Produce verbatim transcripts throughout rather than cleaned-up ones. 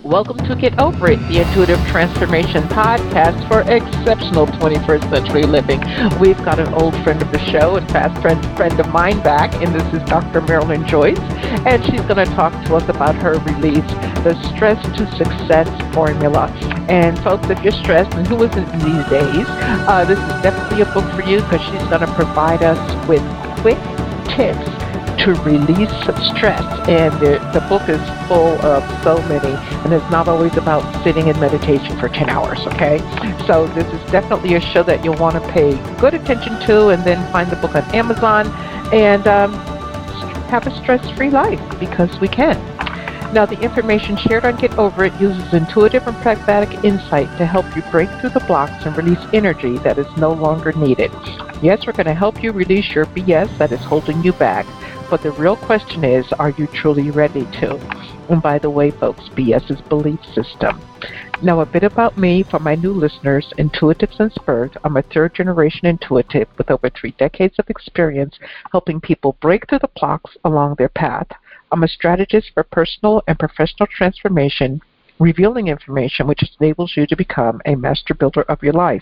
Welcome to Get Over It, the Intuitive Transformation Podcast for exceptional twenty-first century living. We've got an old friend of the show and fast friend, friend of mine back, and this is Doctor Marilyn Joyce, and she's going to talk to us about her release, the Stress to Success Formula. And folks, if you're stressed, and who isn't in these days, uh, this is definitely a book for you because she's going to provide us with quick tips to release stress, and the, the book is full of so many, and it's not always about sitting in meditation for ten hours, okay? So this is definitely a show that you'll want to pay good attention to, and then find the book on Amazon, and um, have a stress-free life, because we can. Now, the information shared on Get Over It uses intuitive and pragmatic insight to help you break through the blocks and release energy that is no longer needed. Yes, we're going to help you release your B S that is holding you back. But the real question is, are you truly ready to? And by the way, folks, B S is belief system. Now, a bit about me for my new listeners, intuitive since birth. I'm a third-generation intuitive with over three decades of experience helping people break through the blocks along their path. I'm a strategist for personal and professional transformation, revealing information which enables you to become a master builder of your life.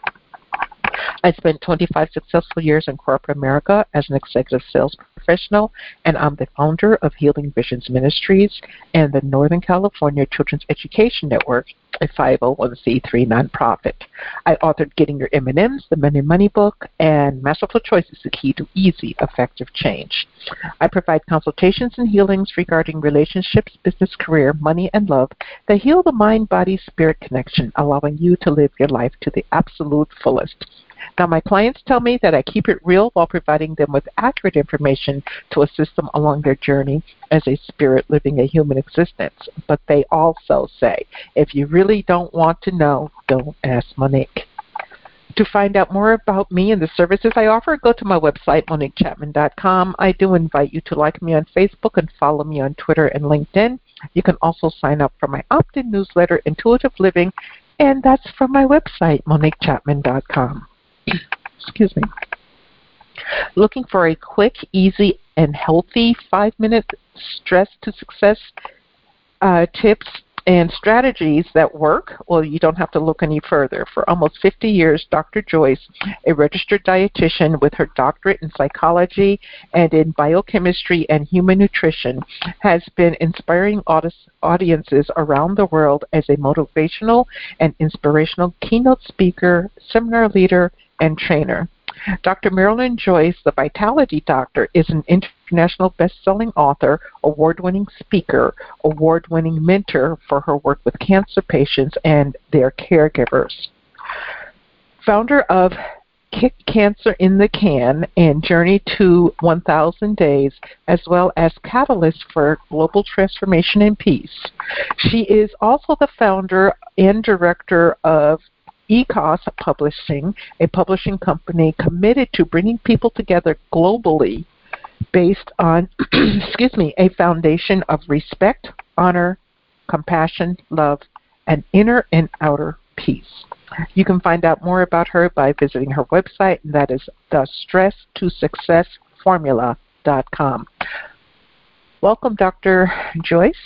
I spent twenty-five successful years in corporate America as an executive sales professional, and I'm the founder of Healing Visions Ministries and the Northern California Children's Education Network, a five oh one c three nonprofit. I authored Getting Your M and M's, the Men and Money book, and Masterful Choices, the Key to Easy, Effective Change. I provide consultations and healings regarding relationships, business, career, money, and love that heal the mind-body-spirit connection, allowing you to live your life to the absolute fullest. Now, my clients tell me that I keep it real while providing them with accurate information to assist them along their journey as a spirit living a human existence. But they also say, if you really don't want to know, don't ask Monique. To find out more about me and the services I offer, go to my website, monique chapman dot com. I do invite you to like me on Facebook and follow me on Twitter and LinkedIn. You can also sign up for my opt-in newsletter, Intuitive Living, and that's from my website, monique chapman dot com. Excuse me. Looking for a quick, easy, and healthy five-minute stress to success uh, tips and strategies that work? Well, you don't have to look any further. For almost fifty years, Doctor Joyce, a registered dietitian with her doctorate in psychology and in biochemistry and human nutrition, has been inspiring audiences around the world as a motivational and inspirational keynote speaker, seminar leader, and trainer. Doctor Marilyn Joyce, the Vitality Doctor, is an international best-selling author, award-winning speaker, award-winning mentor for her work with cancer patients and their caregivers. Founder of Kick Cancer in the Can and Journey to one thousand Days, as well as Catalyst for Global Transformation and Peace. She is also the founder and director of E C O S Publishing, a publishing company committed to bringing people together globally based on, excuse me, a foundation of respect, honor, compassion, love, and inner and outer peace. You can find out more about her by visiting her website, and that is the stress to success formula dot com. Welcome, Doctor Joyce.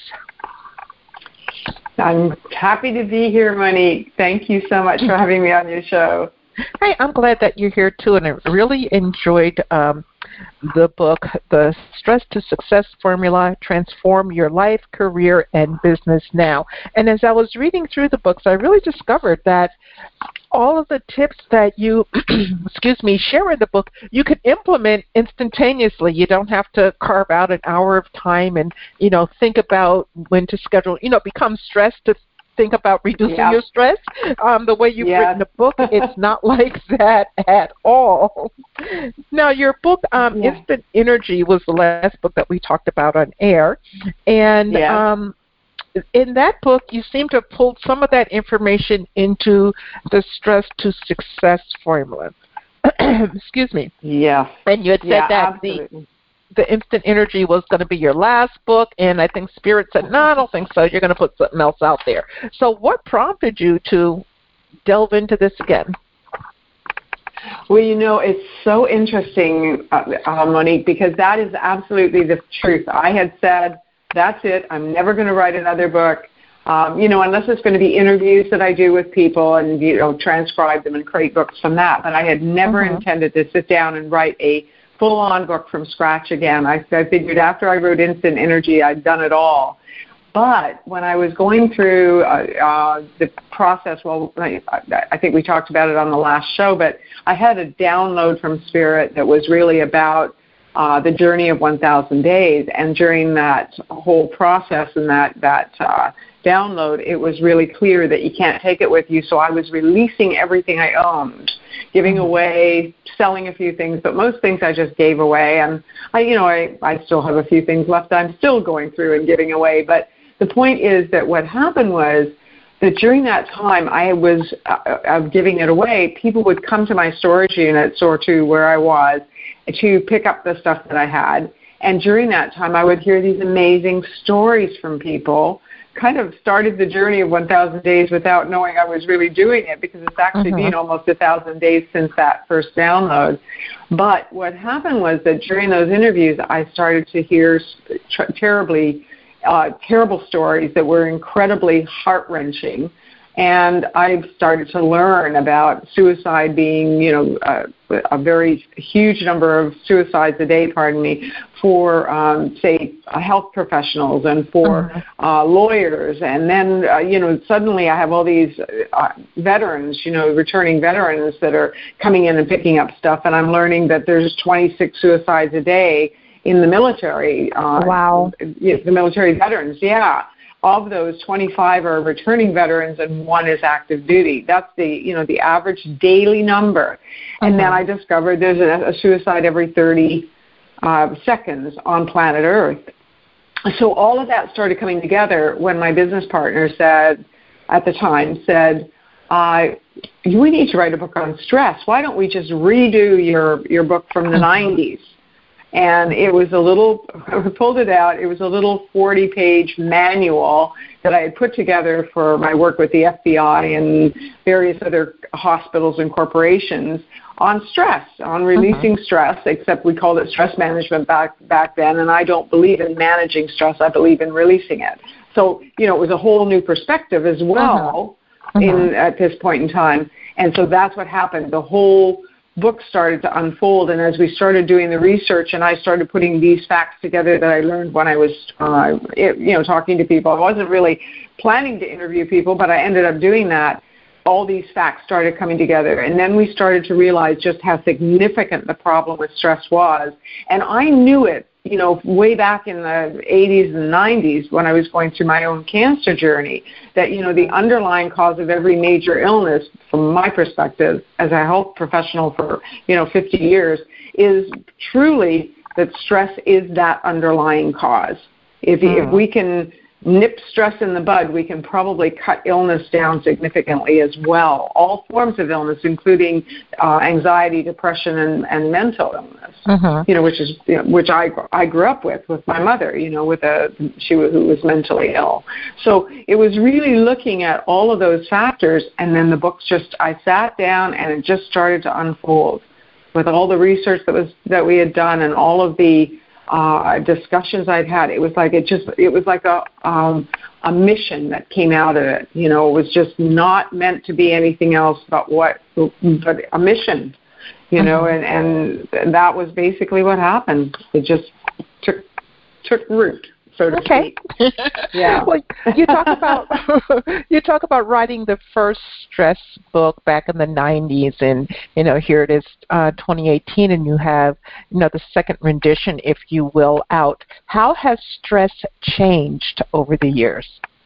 I'm happy to be here, Monique. Thank you so much for having me on your show. Hey, I'm glad that you're here, too, and I really enjoyed um, the book, The Stress to Success Formula, Transform Your Life, Career, and Business Now. And as I was reading through the books, I really discovered that all of the tips that you, excuse me, share in the book, you can implement instantaneously. You don't have to carve out an hour of time and, you know, think about when to schedule, you know, become stressed to think about reducing yeah. your stress. Um, the way you've yeah. written the book, it's not like that at all. Now, your book, um, yeah. Instant Energy, was the last book that we talked about on air. And yeah. um, in that book, you seem to have pulled some of that information into the Stress to Success formula. Excuse me. Yeah. And you had said yeah, that absolutely. the the Instant Energy was going to be your last book, and I think Spirit said, no, I don't think so. You're going to put something else out there. So what prompted you to delve into this again? Well, you know, it's so interesting, uh, uh, Monique, because that is absolutely the truth. I had said, that's it. I'm never going to write another book. Um, you know, unless it's going to be interviews that I do with people and, you know, transcribe them and create books from that. But I had never mm-hmm. intended to sit down and write a full-on book from scratch again. I, I figured after I wrote Instant Energy, I'd done it all. But when I was going through uh, uh, the process, well, I, I think we talked about it on the last show, but I had a download from Spirit that was really about uh, the journey of one thousand days. And during that whole process and that, that uh, download, it was really clear that you can't take it with you. So I was releasing everything I owned, giving away, selling a few things, but most things I just gave away. And I, you know, I, I still have a few things left I'm still going through and giving away. But the point is that what happened was that during that time I was uh, uh, giving it away, people would come to my storage units or to where I was to pick up the stuff that I had. And during that time I would hear these amazing stories from people. Kind of started the journey of one thousand days without knowing I was really doing it, because it's actually mm-hmm. been almost one thousand days since that first download. But what happened was that during those interviews, I started to hear tr- terribly, uh, terrible stories that were incredibly heart-wrenching. And I started to learn about suicide being, you know, a, a very huge number of suicides a day, pardon me, for, um, say, uh, health professionals and for uh-huh. uh, lawyers. And then, uh, you know, suddenly I have all these uh, veterans, you know, returning veterans that are coming in and picking up stuff. And I'm learning that there's twenty-six suicides a day in the military. Uh, wow. The military veterans, yeah. Of those, twenty-five are returning veterans and one is active duty. That's the, you know, the average daily number. And uh-huh. then I discovered there's a, a suicide every thirty uh, seconds on planet Earth. So all of that started coming together when my business partner said, at the time, said, uh, we need to write a book on stress. Why don't we just redo your, your book from the nineties? And it was a little, I pulled it out, it was a little forty-page manual that I had put together for my work with the F B I and various other hospitals and corporations on stress, on releasing uh-huh. stress, except we called it stress management back back then, and I don't believe in managing stress, I believe in releasing it. So, you know, it was a whole new perspective as well uh-huh. Uh-huh. in at this point in time. And so that's what happened. The whole book started to unfold, and as we started doing the research and I started putting these facts together that I learned when I was, uh, it, you know, talking to people. I wasn't really planning to interview people, but I ended up doing that. All these facts started coming together, and then we started to realize just how significant the problem with stress was. And I knew it, you know, way back in the eighties and nineties when I was going through my own cancer journey, that, you know, the underlying cause of every major illness, from my perspective as a health professional for, you know, fifty years, is truly that stress is that underlying cause. If, mm. if we can nip stress in the bud, we can probably cut illness down significantly as well. All forms of illness, including uh, anxiety, depression, and, and mental illness. Uh-huh. You know, which is you know, which I I grew up with with my mother. You know, with a she was, who was mentally ill. So it was really looking at all of those factors, and then the book just I sat down and it just started to unfold with all the research that was that we had done and all of the Uh, discussions I'd had. It was like it just it was like a um, a mission that came out of it. You know, it was just not meant to be anything else but what but a mission. You know, and, and that was basically what happened. It just took took root. So to okay. speak. Yeah. Well, you talk about you talk about writing the first stress book back in the nineties, and you know here it is, uh, twenty eighteen, and you have you know the second rendition, if you will, out. How has stress changed over the years?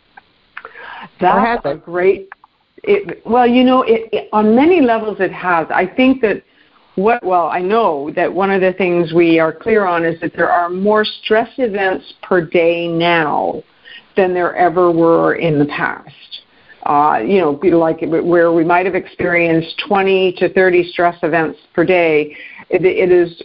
That's a great. It, well, you know, it, it, on many levels it has. I think that. What, well, I know that one of the things we are clear on is that there are more stress events per day now than there ever were in the past. Uh, you know, like where we might have experienced twenty to thirty stress events per day, it, it is,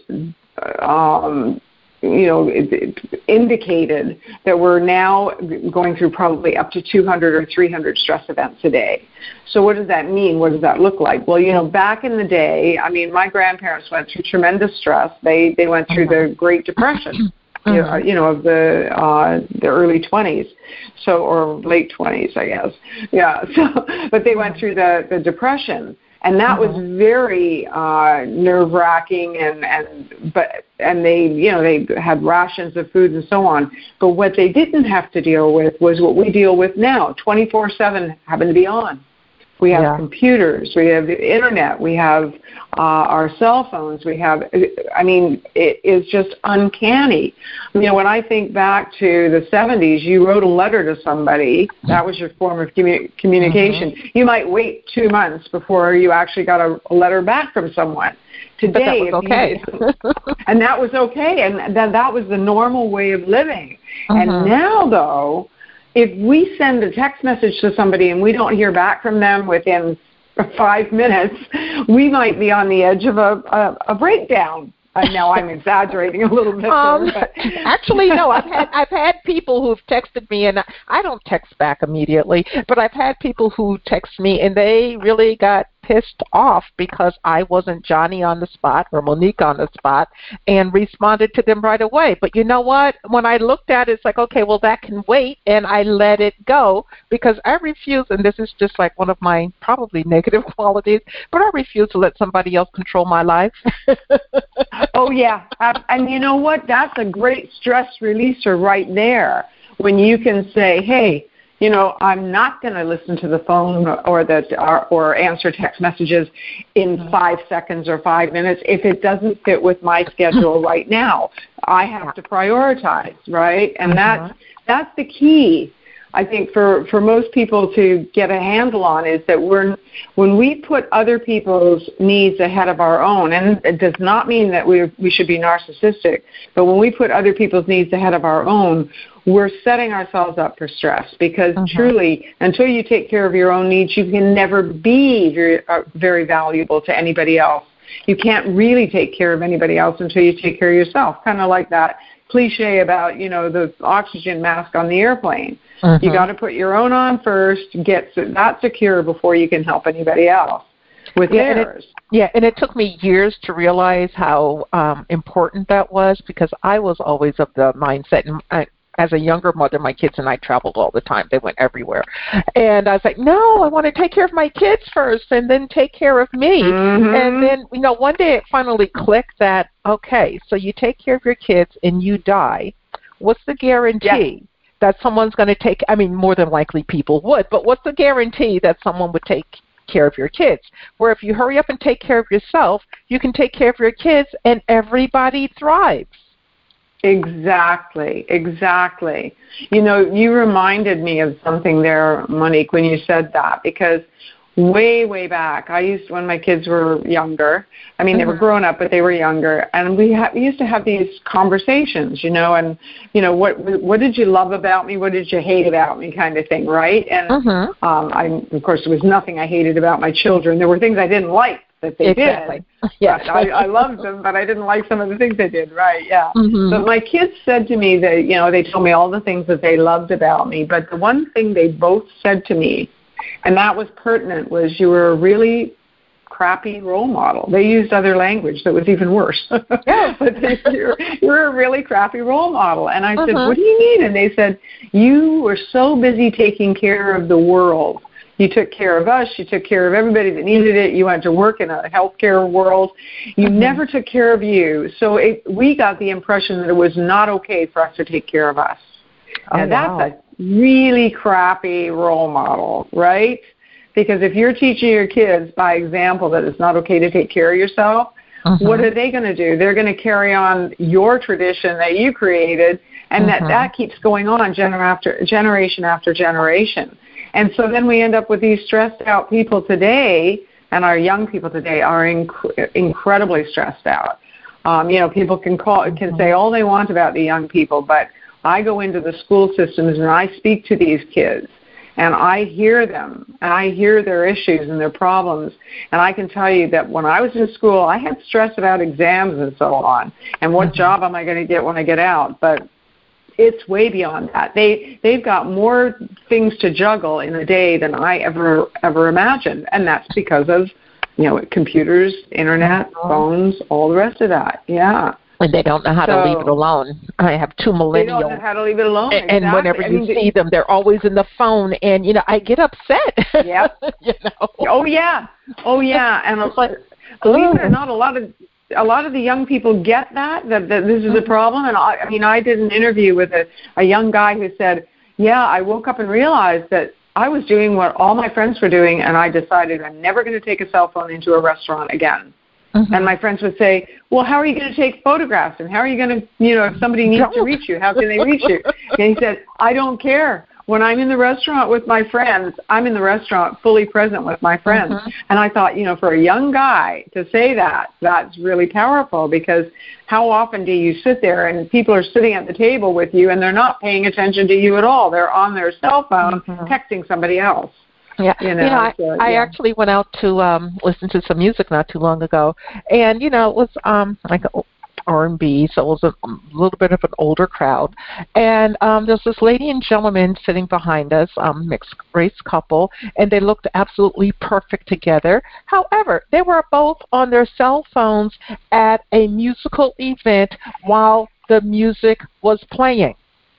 um, you know, it, it indicated that we're now going through probably up to two hundred or three hundred stress events a day. So what does that mean? What does that look like? Well, you know, back in the day, I mean, my grandparents went through tremendous stress. They they went through the Great Depression. mm-hmm. you, know, you know, of the uh, the early twenties, so or late twenties, I guess. Yeah. So, but they went through the, the Depression, and that mm-hmm. was very uh, nerve-wracking, and and but and they you know they had rations of food and so on. But what they didn't have to deal with was what we deal with now. twenty-four seven happened to be on. We have yeah. computers, we have the internet, we have uh, our cell phones, we have, I mean, it is just uncanny. You know, when I think back to the seventies, you wrote a letter to somebody, that was your form of commu- communication. Mm-hmm. You might wait two months before you actually got a, a letter back from someone. Today, but that was okay. you, and that was okay, and that, that was the normal way of living. Mm-hmm. And now, though, if we send a text message to somebody and we don't hear back from them within five minutes, we might be on the edge of a, a, a breakdown. Uh, now I'm exaggerating a little bit. Um, there, but. Actually, no. I've had I've had people who've texted me, and I don't text back immediately, but I've had people who text me, and they really got pissed off because I wasn't Johnny on the spot or Monique on the spot and responded to them right away. But you know what? When I looked at it, it's like, okay, well, that can wait, and I let it go because I refuse, and this is just like one of my probably negative qualities, but I refuse to let somebody else control my life. Oh, yeah. Uh, and you know what? That's a great stress releaser right there when you can say, hey, you know, I'm not going to listen to the phone or the or, or answer text messages in five seconds or five minutes if it doesn't fit with my schedule right now. I have to prioritize, right? And mm-hmm. that's that's the key, I think, for, for most people to get a handle on is that we're when we put other people's needs ahead of our own, and it does not mean that we we should be narcissistic, but when we put other people's needs ahead of our own, we're setting ourselves up for stress because uh-huh. truly, until you take care of your own needs, you can never be very, uh, very valuable to anybody else. You can't really take care of anybody else until you take care of yourself, kind of like that cliche about, you know, the oxygen mask on the airplane. Uh-huh. You got to put your own on first, get that secure before you can help anybody else with yeah, theirs. And it, yeah, and it took me years to realize how um, important that was because I was always of the mindset, and I, as a younger mother, my kids and I traveled all the time. They went everywhere. And I was like, no, I want to take care of my kids first and then take care of me. Mm-hmm. And then, you know, one day it finally clicked that, okay, so you take care of your kids and you die. What's the guarantee? Yeah. That someone's going to take, I mean, more than likely people would, but what's the guarantee that someone would take care of your kids? Where if you hurry up and take care of yourself, you can take care of your kids and everybody thrives. Exactly, exactly. You know, you reminded me of something there, Monique, when you said that, because way, way back, I used, when my kids were younger, I mean, mm-hmm. they were grown up, but they were younger, and we, ha- we used to have these conversations, you know, and, you know, what what did you love about me, what did you hate about me kind of thing, right? And, mm-hmm. um, I, of course, there was nothing I hated about my children. There were things I didn't like that they exactly. did. Yes. I, I loved them, but I didn't like some of the things they did, right, yeah. Mm-hmm. But my kids said to me that, you know, they told me all the things that they loved about me, but the one thing they both said to me, and that was pertinent, was you were a really crappy role model. They used other language that was even worse. Yeah. But they, you're, you're a really crappy role model. And I uh-huh. said, what do you mean? And they said, you were so busy taking care of the world. You took care of us. You took care of everybody that needed it. You went to work in a healthcare world. You mm-hmm. never took care of you. So it, we got the impression that it was not okay for us to take care of us. Oh, and that's wow. a really crappy role model, right? Because if you're teaching your kids by example that it's not okay to take care of yourself, mm-hmm. what are they going to do? They're going to carry on your tradition that you created, and mm-hmm. that, that keeps going on gener- after, generation after generation. And so then we end up with these stressed out people today, and our young people today are inc- incredibly stressed out. Um, you know, people can call, can say all they want about the young people, but I go into the school systems and I speak to these kids, and I hear them, and I hear their issues and their problems. And I can tell you that when I was in school, I had stress about exams and so on, and what job am I going to get when I get out. But it's way beyond that. They they've got more things to juggle in a day than I ever ever imagined, and that's because of, you know, computers, internet, phones, all the rest of that. Yeah. And they don't know how so, to leave it alone. I have two millennials. They don't know how to leave it alone. And, exactly. and whenever I you mean, see them, they're always in the phone. And, you know, I get upset. Yep. you know? Oh, yeah. Oh, yeah. And it's like, believe it or not, a lot of a lot of the young people get that, that, that this is a problem. And, I, I mean, I did an interview with a, a young guy who said, yeah, I woke up and realized that I was doing what all my friends were doing, and I decided I'm never going to take a cell phone into a restaurant again. Mm-hmm. And my friends would say, well, how are you going to take photographs? And how are you going to, you know, if somebody needs to reach you, how can they reach you? And he said, I don't care. When I'm in the restaurant with my friends, I'm in the restaurant fully present with my friends. Mm-hmm. And I thought, you know, for a young guy to say that, that's really powerful, because how often do you sit there and people are sitting at the table with you and they're not paying attention to you at all? They're on their cell phone mm-hmm. texting somebody else. Yeah, you know, you know I, so, I yeah. actually went out to um, listen to some music not too long ago, and you know it was um, like R and B, so it was a little bit of an older crowd, and um, there's this lady and gentleman sitting behind us, um, mixed race couple, and they looked absolutely perfect together. However, they were both on their cell phones at a musical event while the music was playing.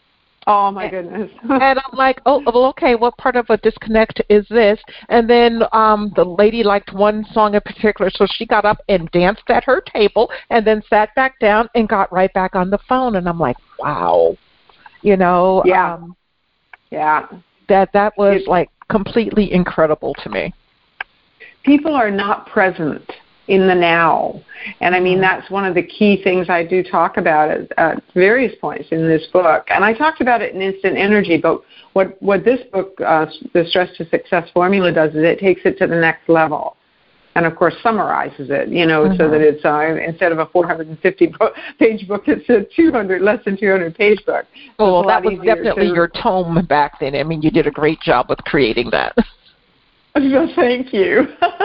Oh, my goodness. And I'm like, oh, well, okay, what part of a disconnect is this? And then um, the lady liked one song in particular, so she got up and danced at her table and then sat back down and got right back on the phone. And I'm like, wow. You know? Yeah. Um, yeah. That, that was, it, like, completely incredible to me. People are not present in the now. And I mean, that's one of the key things I do talk about at, at various points in this book. And I talked about it in Instant Energy, but what, what this book, uh, the Stress to Success Formula, does is it takes it to the next level. And, of course, summarizes it, you know, mm-hmm. so that it's, uh, instead of a four hundred fifty page book, it's a two hundred, less than two hundred page book. So well, that was definitely to, your tome back then. I mean, you did a great job with creating that. Well, thank you.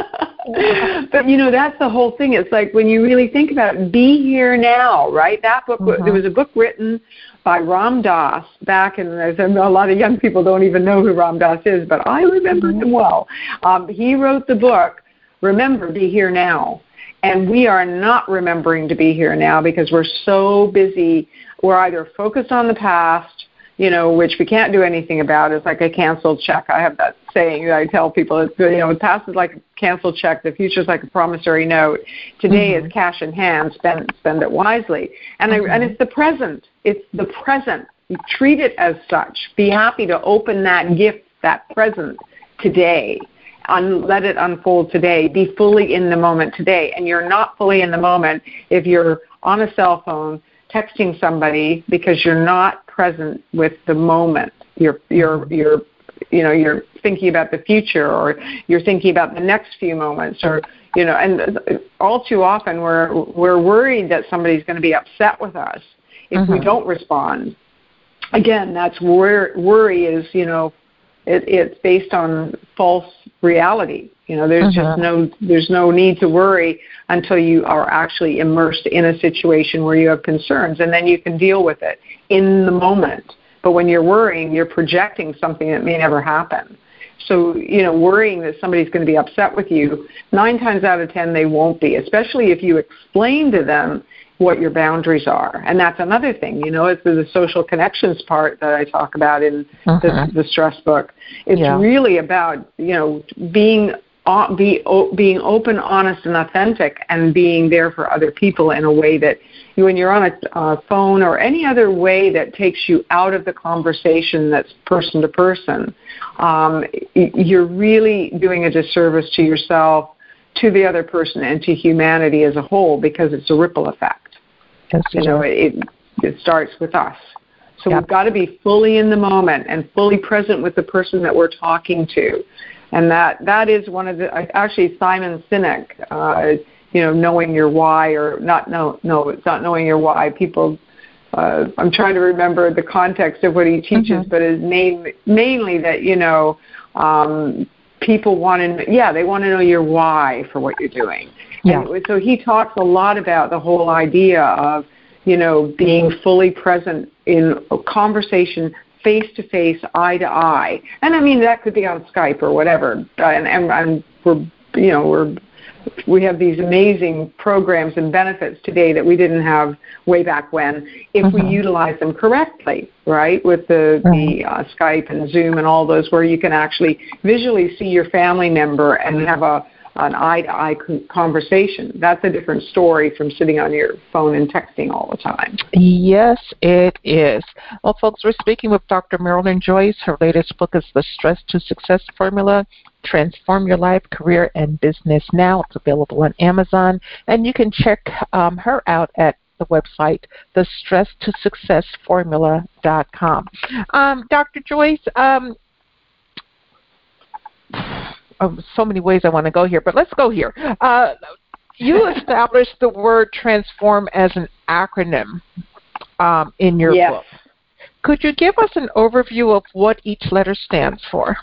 But, you know, that's the whole thing. It's like when you really think about it, be here now, right? That book, mm-hmm. there was a book written by Ram Dass back in, there's a lot of young people don't even know who Ram Dass is, but I remember mm-hmm. him well. Um, he wrote the book, Remember, Be Here Now. And we are not remembering to be here now because we're so busy. We're either focused on the past, you know, which we can't do anything about. It's like a canceled check. I have that saying that I tell people, it's, you know, the past is like a canceled check. The future is like a promissory note. Today mm-hmm. is cash in hand. Spend spend it wisely. And mm-hmm. I, and it's the present. It's the present. You treat it as such. Be happy to open that gift, that present today. Un, let it unfold today. Be fully in the moment today. And you're not fully in the moment if you're on a cell phone texting somebody because you're not present with the moment. You're you're you're you know you're thinking about the future, or you're thinking about the next few moments, or you know. And all too often we're we're worried that somebody's going to be upset with us if mm-hmm. we don't respond. Again, that's where worry is. You know, it, it's based on false reality. You know, there's uh-huh. just no there's no need to worry until you are actually immersed in a situation where you have concerns, and then you can deal with it in the moment. But when you're worrying, you're projecting something that may never happen. So, you know, worrying that somebody's going to be upset with you, nine times out of ten they won't be, especially if you explain to them what your boundaries are. And that's another thing, you know, it's the social connections part that I talk about in uh-huh. the, the stress book. It's yeah. really about, you know, being Uh, be o- being open, honest, and authentic, and being there for other people in a way that you, when you're on a uh, phone or any other way that takes you out of the conversation that's person to person, um, you're really doing a disservice to yourself, to the other person, and to humanity as a whole, because it's a ripple effect. That's you know, it, it starts with us. So yep. we've got to be fully in the moment and fully present with the person that we're talking to. And that, that is one of the, actually Simon Sinek, uh, you know, knowing your why, or not, no, no, it's not knowing your why. People, uh, I'm trying to remember the context of what he teaches, mm-hmm. but it's main, mainly that, you know, um, people want to, yeah, they want to know your why for what you're doing. Yeah. And so he talks a lot about the whole idea of, you know, being fully present in a conversation, face-to-face, eye-to-eye. And, I mean, that could be on Skype or whatever. Uh, and, and, and we're, you know, we're we have these amazing programs and benefits today that we didn't have way back when if mm-hmm. we utilize them correctly, right, with the, mm-hmm. the uh, Skype and Zoom and all those where you can actually visually see your family member and have a an eye-to-eye conversation. That's a different story from sitting on your phone and texting all the time. Yes, it is. Well, folks, we're speaking with Doctor Marilyn Joyce. Her latest book is The Stress to Success Formula, Transform Your Life, Career, and Business Now. It's available on Amazon, and you can check um, her out at the website, the stress to success formula dot com. Um, Doctor Joyce, um, oh, so many ways I want to go here, but let's go here. Uh, you established the word transform as an acronym um, in your yes. book. Could you give us an overview of what each letter stands for?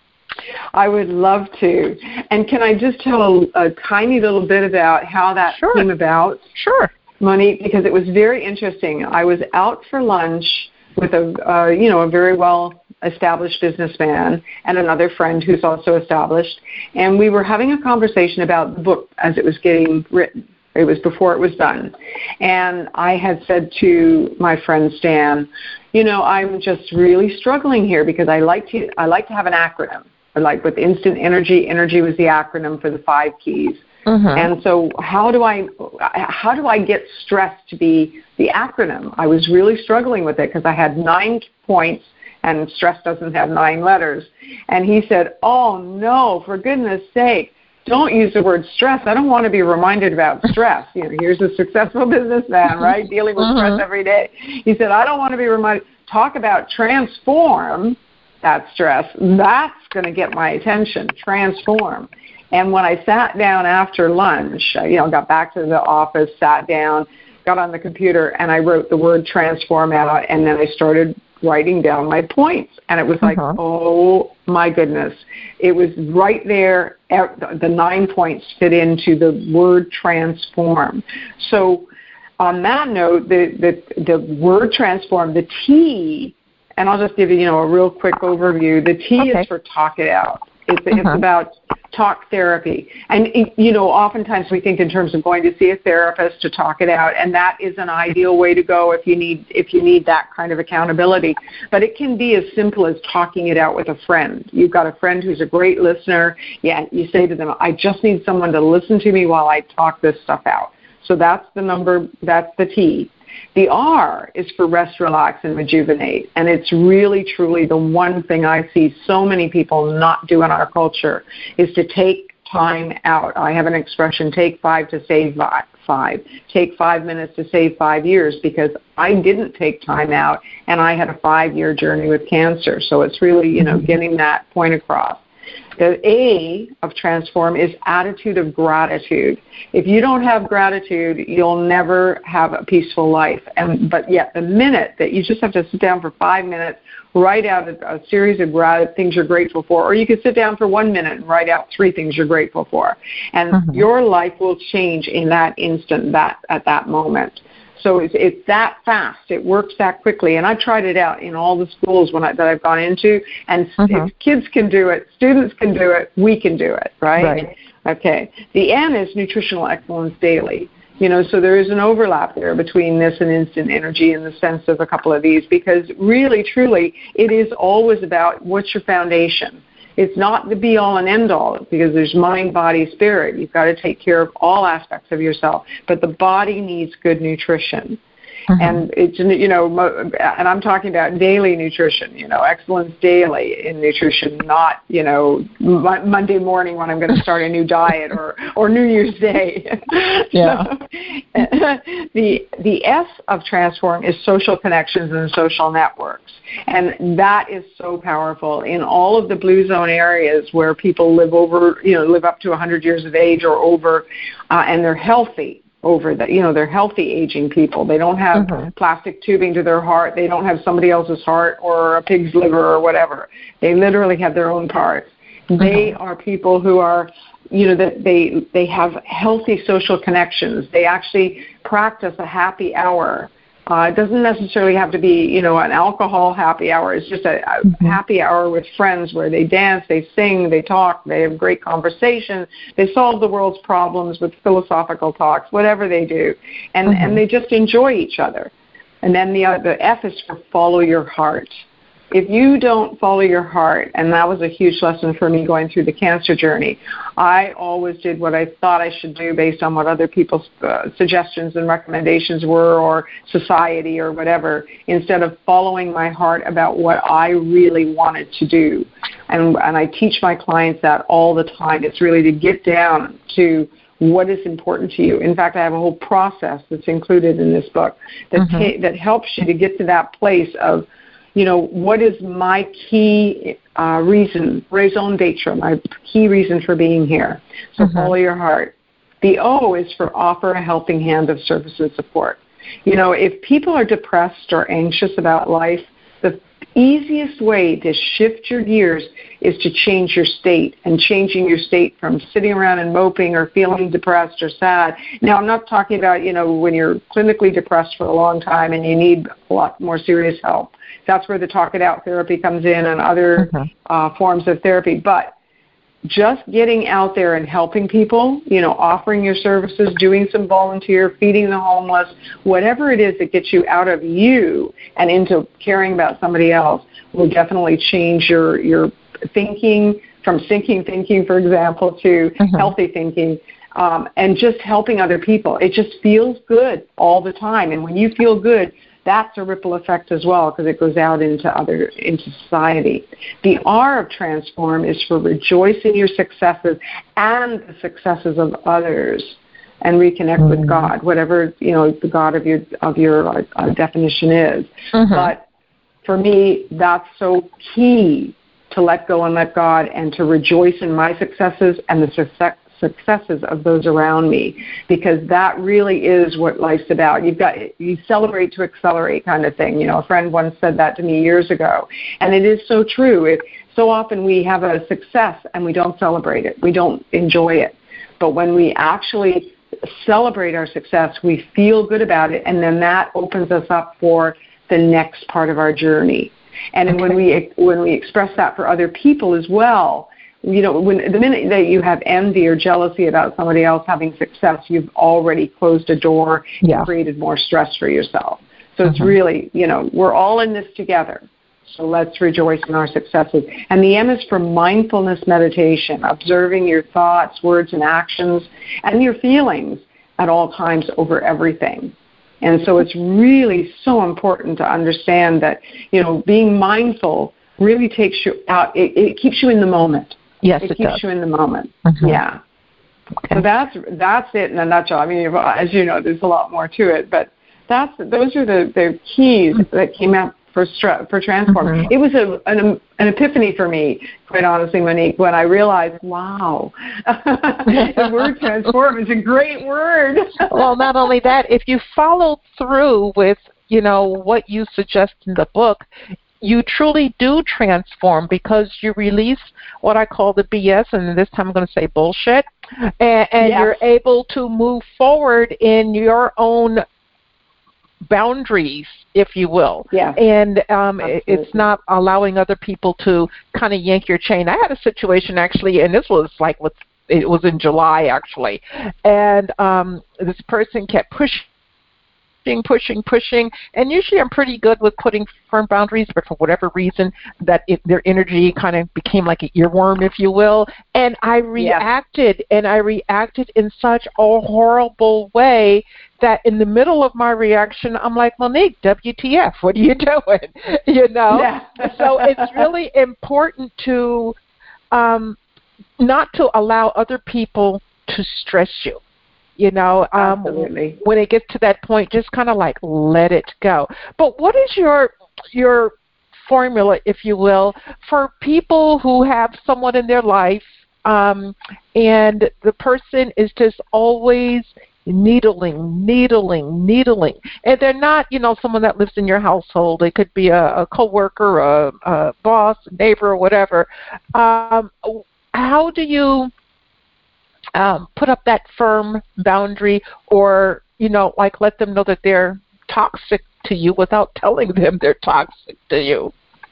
I would love to. And can I just tell a, a tiny little bit about how that sure. came about? Sure. Monique, because it was very interesting. I was out for lunch with a, uh, you know, a very well-established businessman and another friend who's also established, and we were having a conversation about the book as it was getting written. It was before it was done. And I had said to my friend Stan, you know, I'm just really struggling here because I like to I like to have an acronym. Like with Instant Energy, energy was the acronym for the five keys. Mm-hmm. And so how do I how do I get stress to be the acronym? I was really struggling with it because I had nine points and stress doesn't have nine letters. And he said, oh, no, for goodness sake, don't use the word stress. I don't want to be reminded about stress. You know, here's a successful businessman, right, dealing with mm-hmm. stress every day. He said, I don't want to be reminded. Talk about transform that stress. That's going to get my attention, transform. And when I sat down after lunch, you know, got back to the office, sat down, got on the computer, and I wrote the word transform out, and then I started writing down my points. And it was like, uh-huh. oh, my goodness. It was right there. The nine points fit into the word transform. So on that note, the, the, the word transform, the T, and I'll just give you, you know, a real quick overview. The T okay. is for talk it out. It's, uh-huh. it's about talk therapy. And, you know, oftentimes we think in terms of going to see a therapist to talk it out, and that is an ideal way to go if you need if you need that kind of accountability. But it can be as simple as talking it out with a friend. You've got a friend who's a great listener. Yeah, you say to them, I just need someone to listen to me while I talk this stuff out. So that's the number, that's the T. The R is for rest, relax, and rejuvenate. And it's really, truly the one thing I see so many people not do in our culture is to take time out. I have an expression, take five to save five. Take five minutes to save five years because I didn't take time out and I had a five-year journey with cancer. So it's really, you know, getting that point across. The A of transform is attitude of gratitude. If you don't have gratitude, you'll never have a peaceful life. And but yet the minute that you just have to sit down for five minutes, write out a, a series of grat- things you're grateful for, or you could sit down for one minute and write out three things you're grateful for. And mm-hmm. your life will change in that instant, that at that moment. So it's, it's that fast. It works that quickly. And I tried it out in all the schools when I, that I've gone into. And uh-huh. if kids can do it, students can do it, we can do it, right? Right. Okay. The N is nutritional excellence daily. You know, so there is an overlap there between this and instant energy in the sense of a couple of these because really, truly, it is always about what's your foundation. It's not the be-all and end-all because there's mind, body, spirit. You've got to take care of all aspects of yourself. But the body needs good nutrition. Mm-hmm. And it's, you know, and I'm talking about daily nutrition, you know, excellence daily in nutrition, not, you know, m- Monday morning when I'm going to start a new diet or, or New Year's Day. Yeah. So, the, the S of transform is social connections and social networks. And that is so powerful in all of the blue zone areas where people live over, you know, live up to one hundred years of age or over, uh, and they're healthy. Over that, you know, they're healthy aging people. They don't have mm-hmm. plastic tubing to their heart. They don't have somebody else's heart or a pig's liver or whatever. They literally have their own parts. Mm-hmm. They are people who are, you know, that they they have healthy social connections. They actually practice a happy hour Uh, it doesn't necessarily have to be, you know, an alcohol happy hour. It's just a, a mm-hmm. happy hour with friends where they dance, they sing, they talk, they have great conversation, they solve the world's problems with philosophical talks, whatever they do, and mm-hmm. and they just enjoy each other. And then the uh, the F is for follow your heart. If you don't follow your heart, and that was a huge lesson for me going through the cancer journey, I always did what I thought I should do based on what other people's uh, suggestions and recommendations were, or society or whatever, instead of following my heart about what I really wanted to do. And, and I teach my clients that all the time. It's really to get down to what is important to you. In fact, I have a whole process that's included in this book that mm-hmm. ta- that helps you to get to that place of, you know, what is my key uh, reason, raison d'etre, my key reason for being here. So mm-hmm. follow your heart. The O is for offer a helping hand of service and support. You know, if people are depressed or anxious about life, the easiest way to shift your gears is to change your state, and changing your state from sitting around and moping or feeling depressed or sad. Now, I'm not talking about, you know, when you're clinically depressed for a long time and you need a lot more serious help. That's where the talk it out therapy comes in, and other mm-hmm. uh, forms of therapy. But just getting out there and helping people, you know, offering your services, doing some volunteer, feeding the homeless, whatever it is that gets you out of you and into caring about somebody else will definitely change your, your thinking, from sinking thinking, for example, to mm-hmm. healthy thinking. Um, and just helping other people. It just feels good all the time. And when you feel good, that's a ripple effect as well, because it goes out into other into society. The R of transform is for rejoice in your successes and the successes of others, and reconnect mm-hmm. with God, whatever, you know, the God of your of your uh, definition is. Mm-hmm. But for me, that's so key, to let go and let God, and to rejoice in my successes and the success. successes of those around me, because that really is what life's about. You've got, you celebrate to accelerate kind of thing. You know, a friend once said that to me years ago, and it is so true. It, so often we have a success and we don't celebrate it. We don't enjoy it. But when we actually celebrate our success, we feel good about it, and then that opens us up for the next part of our journey. And okay. when we when we express that for other people as well, you know, when the minute that you have envy or jealousy about somebody else having success, you've already closed a door yeah. and created more stress for yourself. So mm-hmm. it's really, you know, we're all in this together. So let's rejoice in our successes. And the M is for mindfulness meditation, observing your thoughts, words, and actions, and your feelings at all times over everything. And so it's really so important to understand that, you know, being mindful really takes you out. It, it keeps you in the moment. Yes, it, it keeps does. you in the moment. Mm-hmm. Yeah. Okay. So that's that's it in a nutshell. I mean, as you know, there's a lot more to it, but that's those are the, the keys that came out for for Transform. Mm-hmm. It was a, an an epiphany for me, quite honestly, Monique, when I realized, wow, the word transform is a great word. Well, not only that, if you follow through with, you know, what you suggest in the book, you truly do transform, because you release what I call the B S, and this time I'm going to say bullshit, and, and yes. you're able to move forward in your own boundaries, if you will. Yeah. And um, it's not allowing other people to kind of yank your chain. I had a situation, actually, and this was like, with, it was in July, actually, and um, this person kept pushing, pushing, pushing, and usually I'm pretty good with putting firm boundaries, but for whatever reason, that it, their energy kind of became like an earworm, if you will, and I reacted, yes. and I reacted in such a horrible way that in the middle of my reaction, I'm like, Monique, W T F, what are you doing? You know? Yeah. So it's really important to um, not to allow other people to stress you. You know, um, Absolutely. when it gets to that point, just kind of like let it go. But what is your your formula, if you will, for people who have someone in their life um, and the person is just always needling, needling, needling, and they're not, you know, someone that lives in your household. It could be a, a coworker, a, a boss, a neighbor, or whatever. Um, how do you Um, put up that firm boundary, or, you know, like let them know that they're toxic to you without telling them they're toxic to you?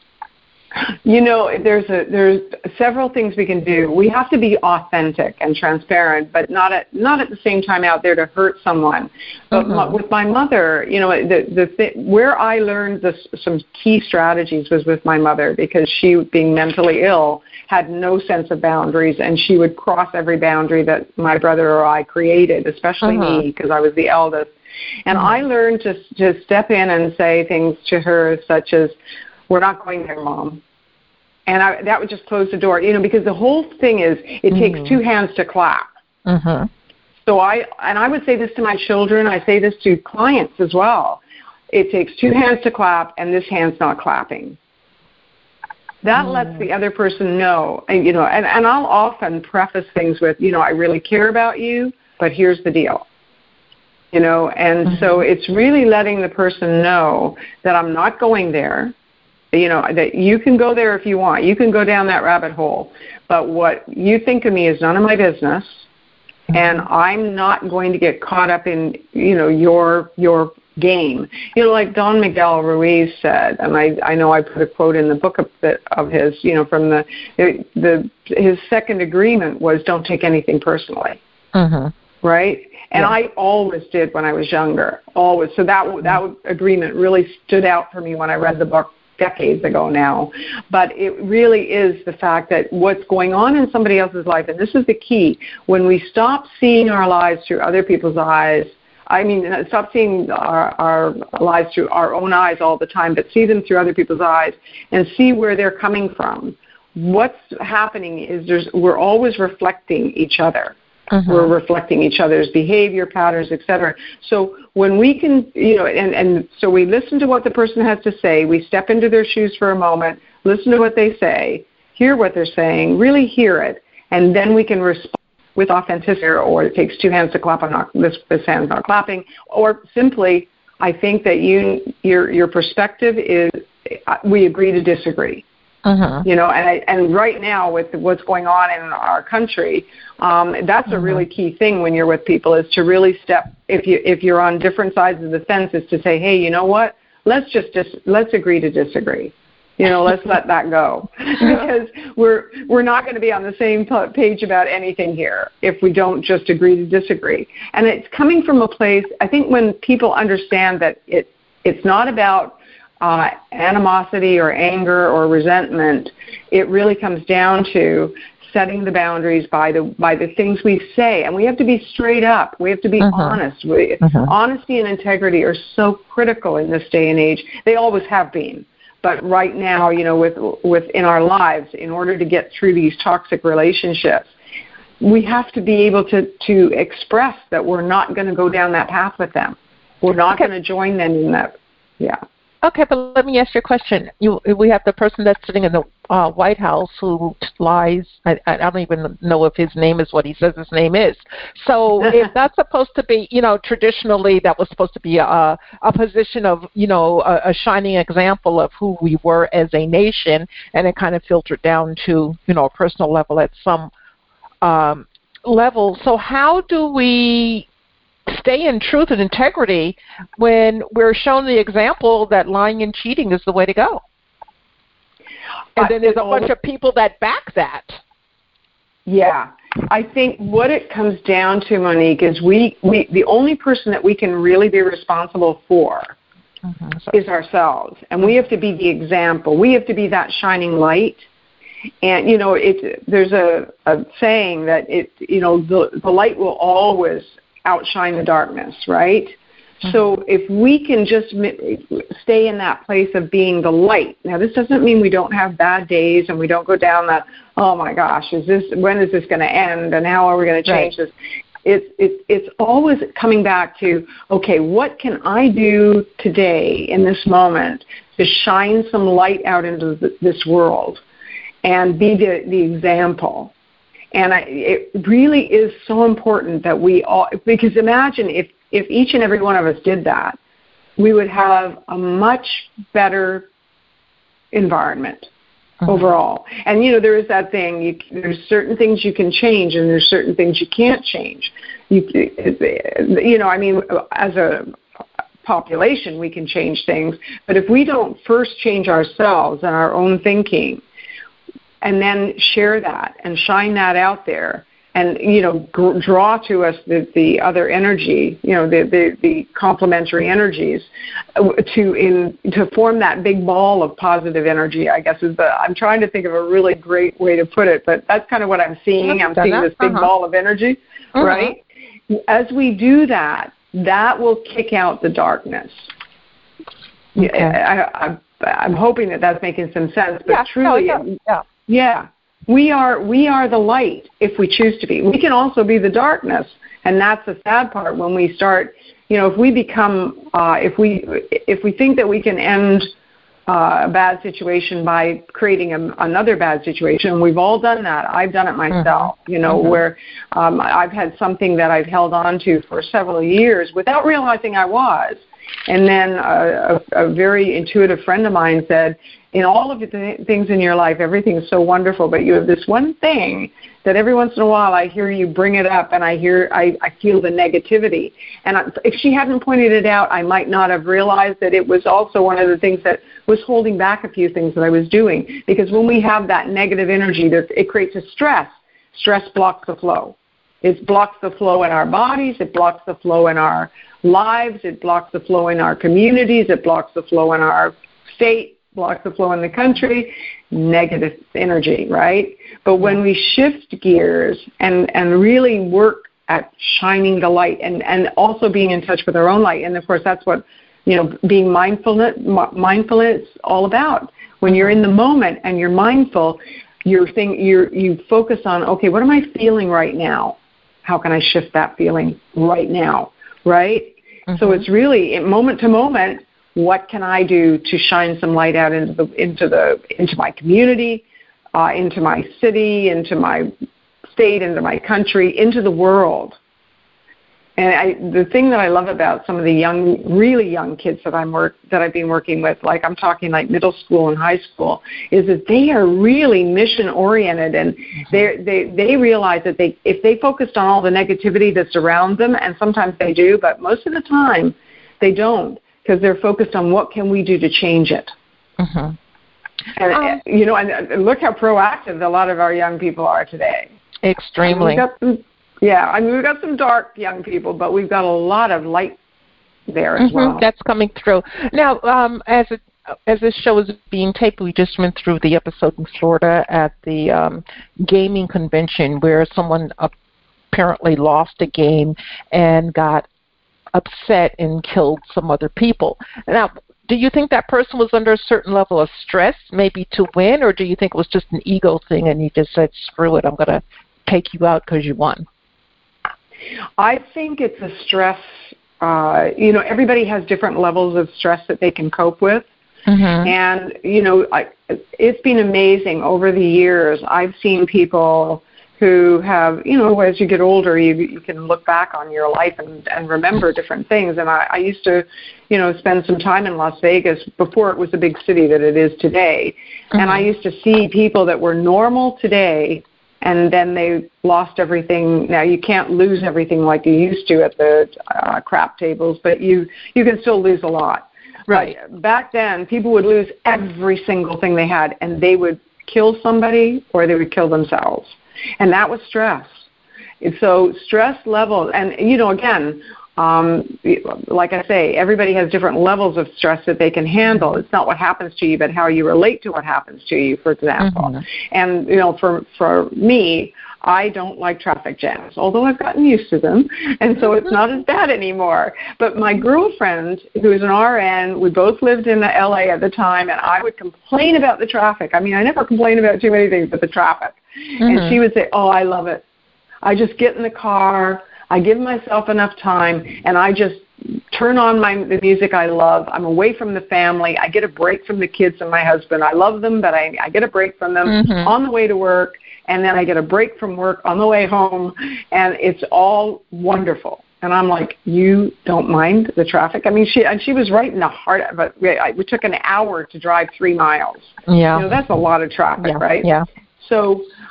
You know, there's a, there's several things we can do. We have to be authentic and transparent, but not at not at the same time out there to hurt someone. But Mm-hmm. my, with my mother, you know, the the th- where I learned this, some key strategies was with my mother, because she, being mentally ill, had no sense of boundaries, and she would cross every boundary that my brother or I created, especially Uh-huh. me, because I was the eldest. And Mhm. I learned to to step in and say things to her such as, "We're not going there, Mom." And I, that would just close the door, you know, because the whole thing is it Mhm. takes two hands to clap. Mm-hmm. So I, and I would say this to my children, I say this to clients as well. It takes two hands to clap, and this hand's not clapping. That Mm. lets the other person know, and, you know, and, and I'll often preface things with, you know, I really care about you, but here's the deal. You know, and Mhm. so it's really letting the person know that I'm not going there. You know, that you can go there if you want. You can go down that rabbit hole. But what you think of me is none of my business, Mm-hmm. and I'm not going to get caught up in, you know, your your game. You know, like Don Miguel Ruiz said, and I, I know I put a quote in the book of, the, of his, you know, from the, the his second agreement was, don't take anything personally. Mm-hmm. Right? And Yeah. I always did when I was younger, always. So that that agreement really stood out for me when I read the book decades ago now. But it really is the fact that what's going on in somebody else's life, and this is the key, when we stop seeing our lives through other people's eyes, I mean, stop seeing our, our lives through our own eyes all the time, but see them through other people's eyes and see where they're coming from. What's happening is there's we're always reflecting each other. Mm-hmm. We're reflecting each other's behavior patterns, et cetera. So when we can, you know, and, and so we listen to what the person has to say, we step into their shoes for a moment, listen to what they say, hear what they're saying, really hear it, and then we can respond with authenticity, or it takes two hands to clap, I'm not, this, this hand's not clapping, or simply, I think that you, your, your perspective is, we agree to disagree. Mm-hmm. You know, and I, and right now with what's going on in our country, um, that's Mm-hmm. a really key thing when you're with people, is to really step, if you if you're on different sides of the fence, is to say, hey, you know what? Let's just dis- let's agree to disagree. You know, let's let that go, because we're we're not going to be on the same p- page about anything here if we don't just agree to disagree. And it's coming from a place, I think, when people understand that it it's not about Uh, animosity or anger or resentment, it really comes down to setting the boundaries by the by the things we say, and we have to be straight up. We have to be Uh-huh. honest. We, Uh-huh. Honesty and integrity are so critical in this day and age. They always have been, but right now, you know, with within our lives, in order to get through these toxic relationships, we have to be able to to express that we're not going to go down that path with them. We're not Okay. going to join them in that. Yeah. Okay, but let me ask you a question. You, we have the person that's sitting in the uh, White House who lies. I, I don't even know if his name is what he says his name is. So if that's supposed to be, you know, traditionally that was supposed to be a, a position of, you know, a, a shining example of who we were as a nation, and it kind of filtered down to, you know, a personal level at some um, level. So how do we stay in truth and integrity when we're shown the example that lying and cheating is the way to go? And then there's a bunch of people that back that. Yeah. I think what it comes down to, Monique, is we, we the only person that we can really be responsible for Mm-hmm. is ourselves. And we have to be the example. We have to be that shining light. And, you know, it, there's a, a saying that, it, you know, the, the light will always outshine the darkness, right? Mm-hmm. So if we can just stay in that place of being the light. Now, this doesn't mean we don't have bad days and we don't go down that, oh, my gosh, is this, when is this going to end and how are we going to change right. this? It's, it's, it's always coming back to, okay, what can I do today in this moment to shine some light out into th- this world and be the, the example? And I, it really is so important that we all, because imagine if, if each and every one of us did that, we would have a much better environment. Mm-hmm. Overall. And, you know, there is that thing, you, there's certain things you can change and there's certain things you can't change. You, you know, I mean, as a population, we can change things. But if we don't first change ourselves and our own thinking, and then share that and shine that out there, and, you know, g- draw to us the, the other energy, you know, the, the, the complementary energies to in to form that big ball of positive energy, I guess is the, I'm trying to think of a really great way to put it, but that's kind of what I'm seeing. I'm seeing this big uh-huh. ball of energy, uh-huh. right? As we do that, that will kick out the darkness. Okay. I, I, I'm hoping that that's making some sense, but yeah, truly, no, it yeah. yeah. We are we are the light if we choose to be. We can also be the darkness, and that's the sad part when we start. You know, if we become, uh, if we if we think that we can end uh, a bad situation by creating a, another bad situation, we've all done that. I've done it myself. Mm-hmm. You know, mm-hmm. where um, I've had something that I've held on to for several years without realizing I was, and then a, a, a very intuitive friend of mine said, in all of the th- things in your life, everything is so wonderful, but you have this one thing that every once in a while I hear you bring it up, and I hear, I, I feel the negativity. And I, if she hadn't pointed it out, I might not have realized that it was also one of the things that was holding back a few things that I was doing. Because when we have that negative energy, there, it creates a stress. Stress blocks the flow. It blocks the flow in our bodies. It blocks the flow in our lives. It blocks the flow in our communities. It blocks the flow in our state. Blocks the flow in the country, negative energy, right? But when we shift gears and, and really work at shining the light and, and also being in touch with our own light, and of course that's what, you know, being mindfulness, mindfulness is all about. When you're in the moment and you're mindful, you're think, you're, you focus on, okay, what am I feeling right now? How can I shift that feeling right now, right? Mm-hmm. So it's really moment to moment. What can I do to shine some light out into the into the into my community, uh, into my city, into my state, into my country, into the world? And I, the thing that I love about some of the young, really young kids that I'm work that I've been working with, like I'm talking like middle school and high school, is that they are really mission oriented, and they they they realize that they if they focused on all the negativity that's around them, and sometimes they do, but most of the time they don't. Because they're focused on what can we do to change it. Mm-hmm. And, um, you know, and, and look how proactive a lot of our young people are today. Extremely. I mean, we've got some, yeah, I mean, we've got some dark young people, but we've got a lot of light there as mm-hmm, well. That's coming through. Now, um, as it, as this show is being taped, we just went through the episode in Florida at the um, gaming convention where someone apparently lost a game and got upset and killed some other people. Now, do you think that person was under a certain level of stress, maybe to win, or do you think it was just an ego thing and he just said, screw it, I'm going to take you out because you won? I think it's a stress. Uh, you know, everybody has different levels of stress that they can cope with. Mm-hmm. And, you know, I, it's been amazing over the years. I've seen people who have, you know, as you get older, you you can look back on your life and, and remember different things. And I, I used to, you know, spend some time in Las Vegas before it was the big city that it is today. Mm-hmm. And I used to see people that were normal today, and then they lost everything. Now, you can't lose everything like you used to at the uh, crap tables, but you, you can still lose a lot. Right. But back then, people would lose every single thing they had, and they would kill somebody or they would kill themselves. And that was stress. And so stress levels, and, you know, again, um, like I say, everybody has different levels of stress that they can handle. It's not what happens to you, but how you relate to what happens to you, for example. Mm-hmm. And, you know, for for me, I don't like traffic jams, although I've gotten used to them, and so it's not as bad anymore. But my girlfriend, who is an R N, we both lived in L A at the time, and I would complain about the traffic. I mean, I never complain about too many things but the traffic. Mm-hmm. And she would say, oh, I love it. I just get in the car, I give myself enough time, and I just turn on my the music I love. I'm away from the family. I get a break from the kids and my husband. I love them, but I, I get a break from them mm-hmm. on the way to work, and then I get a break from work on the way home, and it's all wonderful. And I'm like, you don't mind the traffic? I mean, she and she was right in the heart of it. We, I, we took an hour to drive three miles. Yeah. You know, that's a lot of traffic, yeah. right? Yeah. So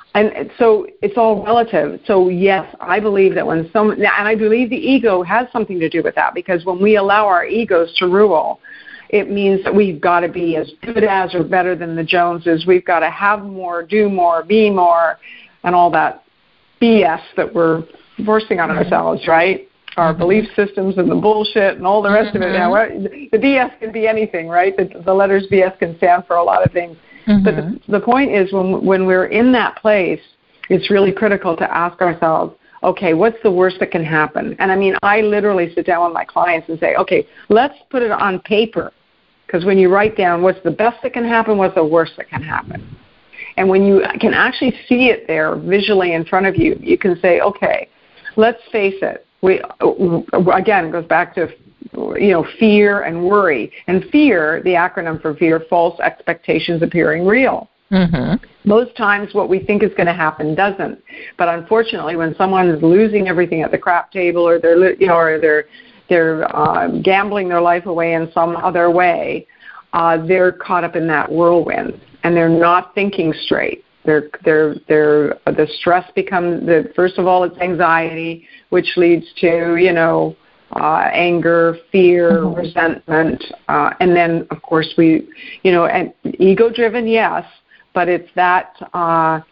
And so it's all relative. So, yes, I believe that when some, and I believe the ego has something to do with that, because when we allow our egos to rule, it means that we've got to be as good as or better than the Joneses. We've got to have more, do more, be more, and all that B S that we're forcing on ourselves, right? Our mm-hmm. belief systems and the bullshit and all the rest mm-hmm. of it. Now, the B S can be anything, right? The, the letters B S can stand for a lot of things. Mm-hmm. But the, the point is, when when we're in that place, it's really critical to ask ourselves, okay, what's the worst that can happen? And I mean, I literally sit down with my clients and say, okay, let's put it on paper. Because when you write down what's the best that can happen, what's the worst that can happen. And when you can actually see it there visually in front of you, you can say, okay, let's face it. We again, it goes back to, you know, fear and worry. And fear, the acronym for fear, false expectations appearing real. Mm-hmm. Most times what we think is going to happen doesn't. But unfortunately, when someone is losing everything at the crap table, or they're, you know, or they're they're uh, gambling their life away in some other way, uh, they're caught up in that whirlwind, and they're not thinking straight. They're they're they're the stress becomes the first of all, it's anxiety, which leads to, you know, uh, anger, fear, mm-hmm. resentment, uh, and then of course we, you know, and ego-driven, yes, but it's that uh,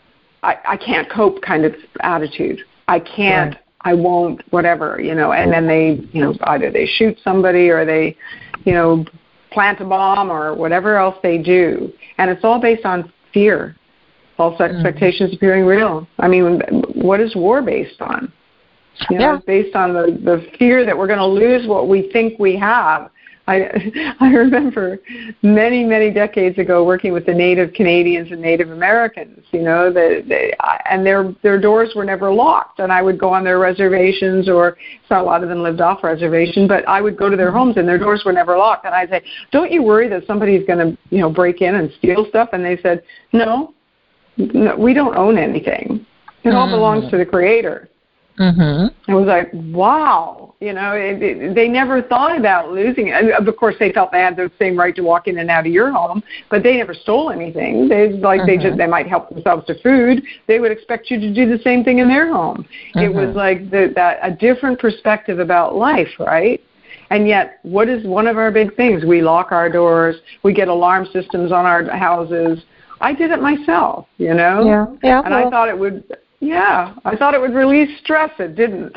I I can't cope kind of attitude. I can't. Right. I won't. Whatever, you know. And then they, you know, either they shoot somebody or they, you know, plant a bomb or whatever else they do, and it's all based on fear. False expectations mm-hmm. appearing real. I mean, what is war based on? You know, yeah. It's based on the, the fear that we're going to lose what we think we have. I I remember many, many decades ago working with the Native Canadians and Native Americans, you know, the, they, and their their doors were never locked. And I would go on their reservations, or so a lot of them lived off reservation, but I would go to their homes and their doors were never locked. And I'd say, don't you worry that somebody's going to, you know, break in and steal stuff? And they said, no. No, we don't own anything. It all belongs to the Creator. Mm-hmm. It was like, wow, you know, it, it, they never thought about losing it. Of course, they felt they had the same right to walk in and out of your home, but they never stole anything. They like mm-hmm. they just they might help themselves to food. They would expect you to do the same thing in their home. Mm-hmm. It was like the, that a different perspective about life, right? And yet, what is one of our big things? We lock our doors. We get alarm systems on our houses. I did it myself, you know, yeah, yeah, and well. I thought it would, yeah, I thought it would release stress. It didn't.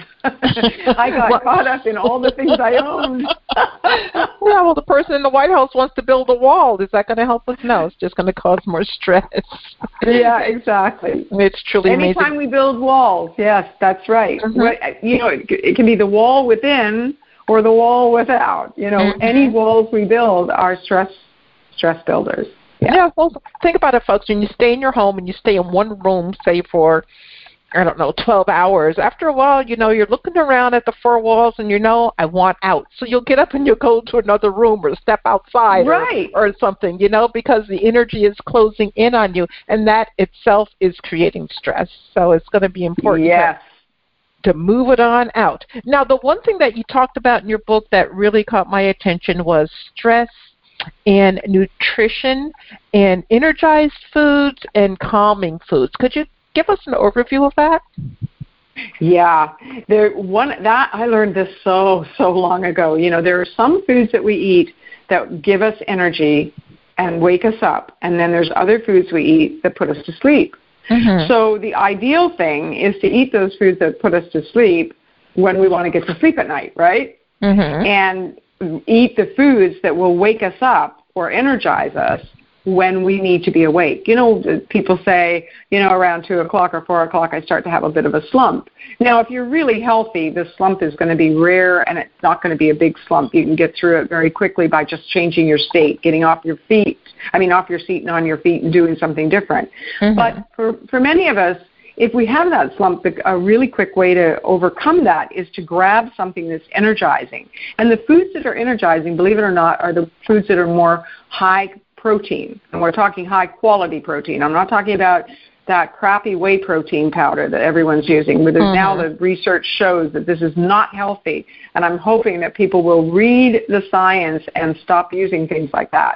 I got well. caught up in all the things I owned. Yeah, well, the person in the White House wants to build a wall. Is that going to help us? No, it's just going to cause more stress. Yeah, exactly. It's truly Anytime amazing. Anytime we build walls, yes, that's right. Mm-hmm. What, you know, it, it can be the wall within or the wall without. You know, mm-hmm. any walls we build are stress stress builders. Yeah. yeah, well, think about it, folks. When you stay in your home and you stay in one room, say for, I don't know, twelve hours, after a while, you know, you're looking around at the four walls and you know, I want out. So you'll get up and you'll go to another room or step outside right. or, or something, you know, because the energy is closing in on you, and that itself is creating stress. So it's going to be important yes. to, to move it on out. Now, the one thing that you talked about in your book that really caught my attention was stress and nutrition and energized foods and calming foods. Could you give us an overview of that? Yeah, there one that I learned this so so long ago. You know, there are some foods that we eat that give us energy and wake us up, and then there's other foods we eat that put us to sleep. Mm-hmm. So the ideal thing is to eat those foods that put us to sleep when we want to get to sleep at night, right? Mm-hmm. And eat the foods that will wake us up or energize us when we need to be awake. You know, people say, you know, around two o'clock or four o'clock, I start to have a bit of a slump. Now, if you're really healthy, the slump is going to be rare, and it's not going to be a big slump. You can get through it very quickly by just changing your state, getting off your feet, I mean, off your seat and on your feet and doing something different. Mm-hmm. But for, for many of us, if we have that slump, a really quick way to overcome that is to grab something that's energizing. And the foods that are energizing, believe it or not, are the foods that are more high protein. And we're talking high quality protein. I'm not talking about that crappy whey protein powder that everyone's using. But mm-hmm. now the research shows that this is not healthy. And I'm hoping that people will read the science and stop using things like that.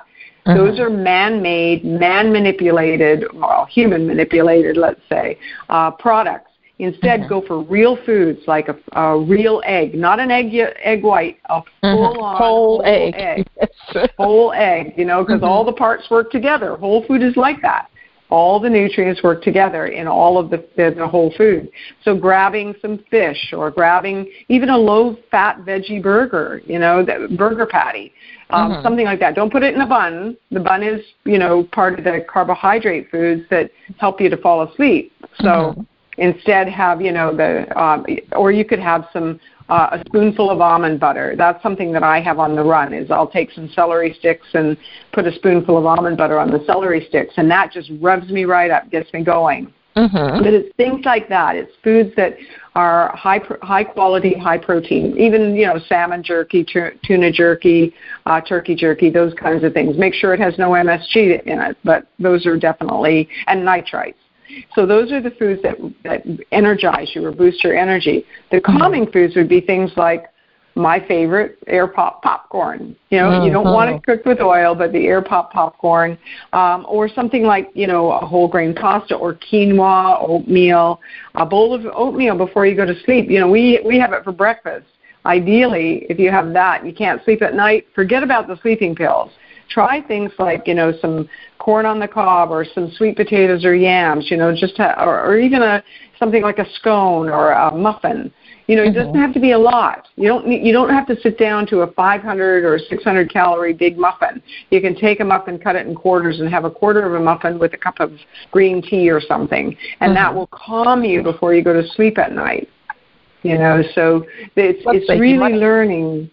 Uh-huh. Those are man-made, man-manipulated, well, human-manipulated, let's say, uh, products. Instead, uh-huh. go for real foods like a, a real egg, not an egg egg white, a full-on uh-huh. whole, whole egg. egg. Whole egg, you know, because uh-huh. all the parts work together. Whole food is like that. All the nutrients work together in all of the, the, the whole food. So grabbing some fish or grabbing even a low-fat veggie burger, you know, the burger patty. Um, mm-hmm. Something like that. Don't put it in a bun. The bun is, you know, part of the carbohydrate foods that help you to fall asleep. So mm-hmm. instead have, you know, the, um, or you could have some, uh, a spoonful of almond butter. That's something that I have on the run is I'll take some celery sticks and put a spoonful of almond butter on the celery sticks, and that just revs me right up, gets me going. Mm-hmm. But it's things like that. It's foods that are high high quality, high protein. Even, you know, salmon jerky, tuna jerky, uh, turkey jerky, those kinds of things. Make sure it has no M S G in it, but those are definitely, and nitrites. So those are the foods that, that energize you or boost your energy. The calming foods would be things like my favorite, air pop popcorn. You know, mm-hmm. you don't want it cooked with oil, but the air pop popcorn, um, or something like, you know, a whole grain pasta or quinoa, oatmeal, a bowl of oatmeal before you go to sleep. You know, we we have it for breakfast. Ideally, if you have that, you can't sleep at night, forget about the sleeping pills. Try things like, you know, some corn on the cob or some sweet potatoes or yams, you know, just ha- or, or even a something like a scone or a muffin. You know, it doesn't have to be a lot. You don't need, you don't have to sit down to a five hundred or six hundred calorie big muffin. You can take a muffin, cut it in quarters, and have a quarter of a muffin with a cup of green tea or something, and mm-hmm. that will calm you before you go to sleep at night. You know, so it's Let's it's really learning.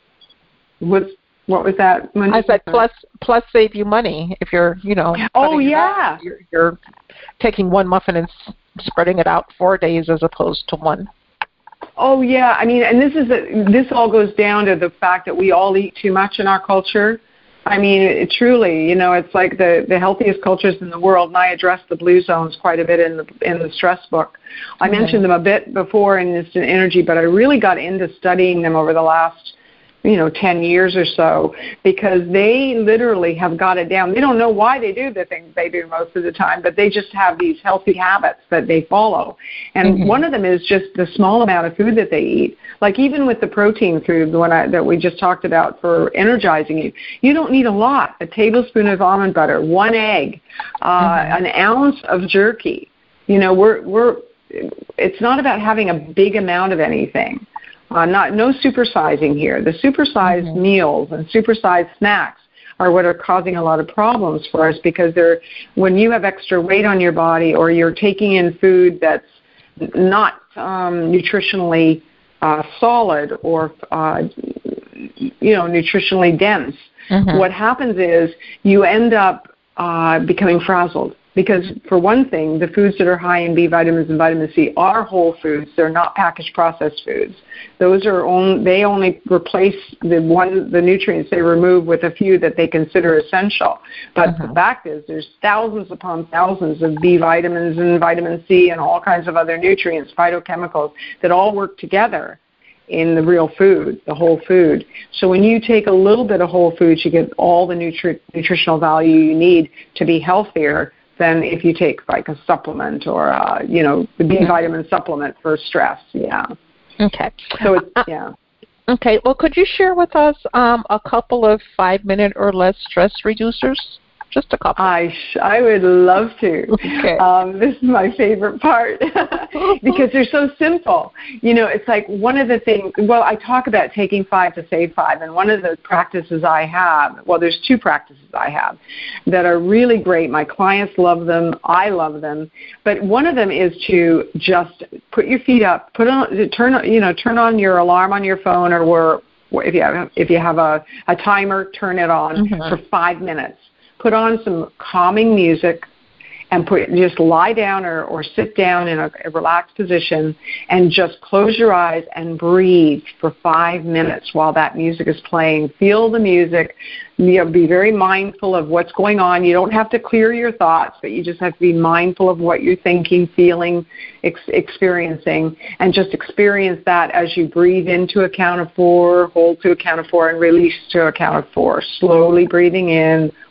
What's what was that? I said plus plus save you money if you're you know. Oh yeah. You're, you're taking one muffin and spreading it out four days as opposed to one. Oh yeah, I mean, and this is a, this all goes down to the fact that we all eat too much in our culture. I mean, it, truly, you know, it's like the, the healthiest cultures in the world, and I address the blue zones quite a bit in the in the stress book. I mm-hmm. mentioned them a bit before in Instant Energy, but I really got into studying them over the last, you know, ten years or so, because they literally have got it down. They don't know why they do the things they do most of the time, but they just have these healthy habits that they follow. And mm-hmm. one of them is just the small amount of food that they eat. Like even with the protein food, the one I, that we just talked about for energizing you, you don't need a lot. A tablespoon of almond butter, one egg, uh, mm-hmm. an ounce of jerky. You know, we're we're. It's not about having a big amount of anything. Uh, not no supersizing here. The supersized mm-hmm. meals and supersized snacks are what are causing a lot of problems for us, because they're when you have extra weight on your body or you're taking in food that's not um, nutritionally uh, solid or uh, you know nutritionally dense. Mm-hmm. What happens is you end up uh, becoming frazzled. Because, for one thing, the foods that are high in B vitamins and vitamin C are whole foods. They're not packaged processed foods. Those are only, they only replace the one the nutrients they remove with a few that they consider essential. But uh-huh. the fact is, there's thousands upon thousands of B vitamins and vitamin C and all kinds of other nutrients, phytochemicals, that all work together in the real food, the whole food. So when you take a little bit of whole foods, you get all the nutri- nutritional value you need to be healthier than if you take like a supplement or, uh, you know, the B vitamin supplement for stress. Yeah. Okay. So it's, yeah. Okay. Well, could you share with us um, a couple of five-minute or less stress reducers? Just a couple. I sh- I would love to. Okay. Um, this is my favorite part because they're so simple. You know, it's like one of the things, well, I talk about taking five to save five, and one of the practices I have, well, there's two practices I have that are really great. My clients love them. I love them. But one of them is to just put your feet up, put on, turn, you know, turn on your alarm on your phone, or where, if you have, if you have a, a timer, turn it on mm-hmm. for five minutes. Put on some calming music and put just lie down or, or sit down in a, a relaxed position and just close your eyes and breathe for five minutes while that music is playing. Feel the music. You know, be very mindful of what's going on. You don't have to clear your thoughts, but you just have to be mindful of what you're thinking, feeling, ex- experiencing, and just experience that as you breathe into a count of four, hold to a count of four, and release to a count of four. Slowly breathing in,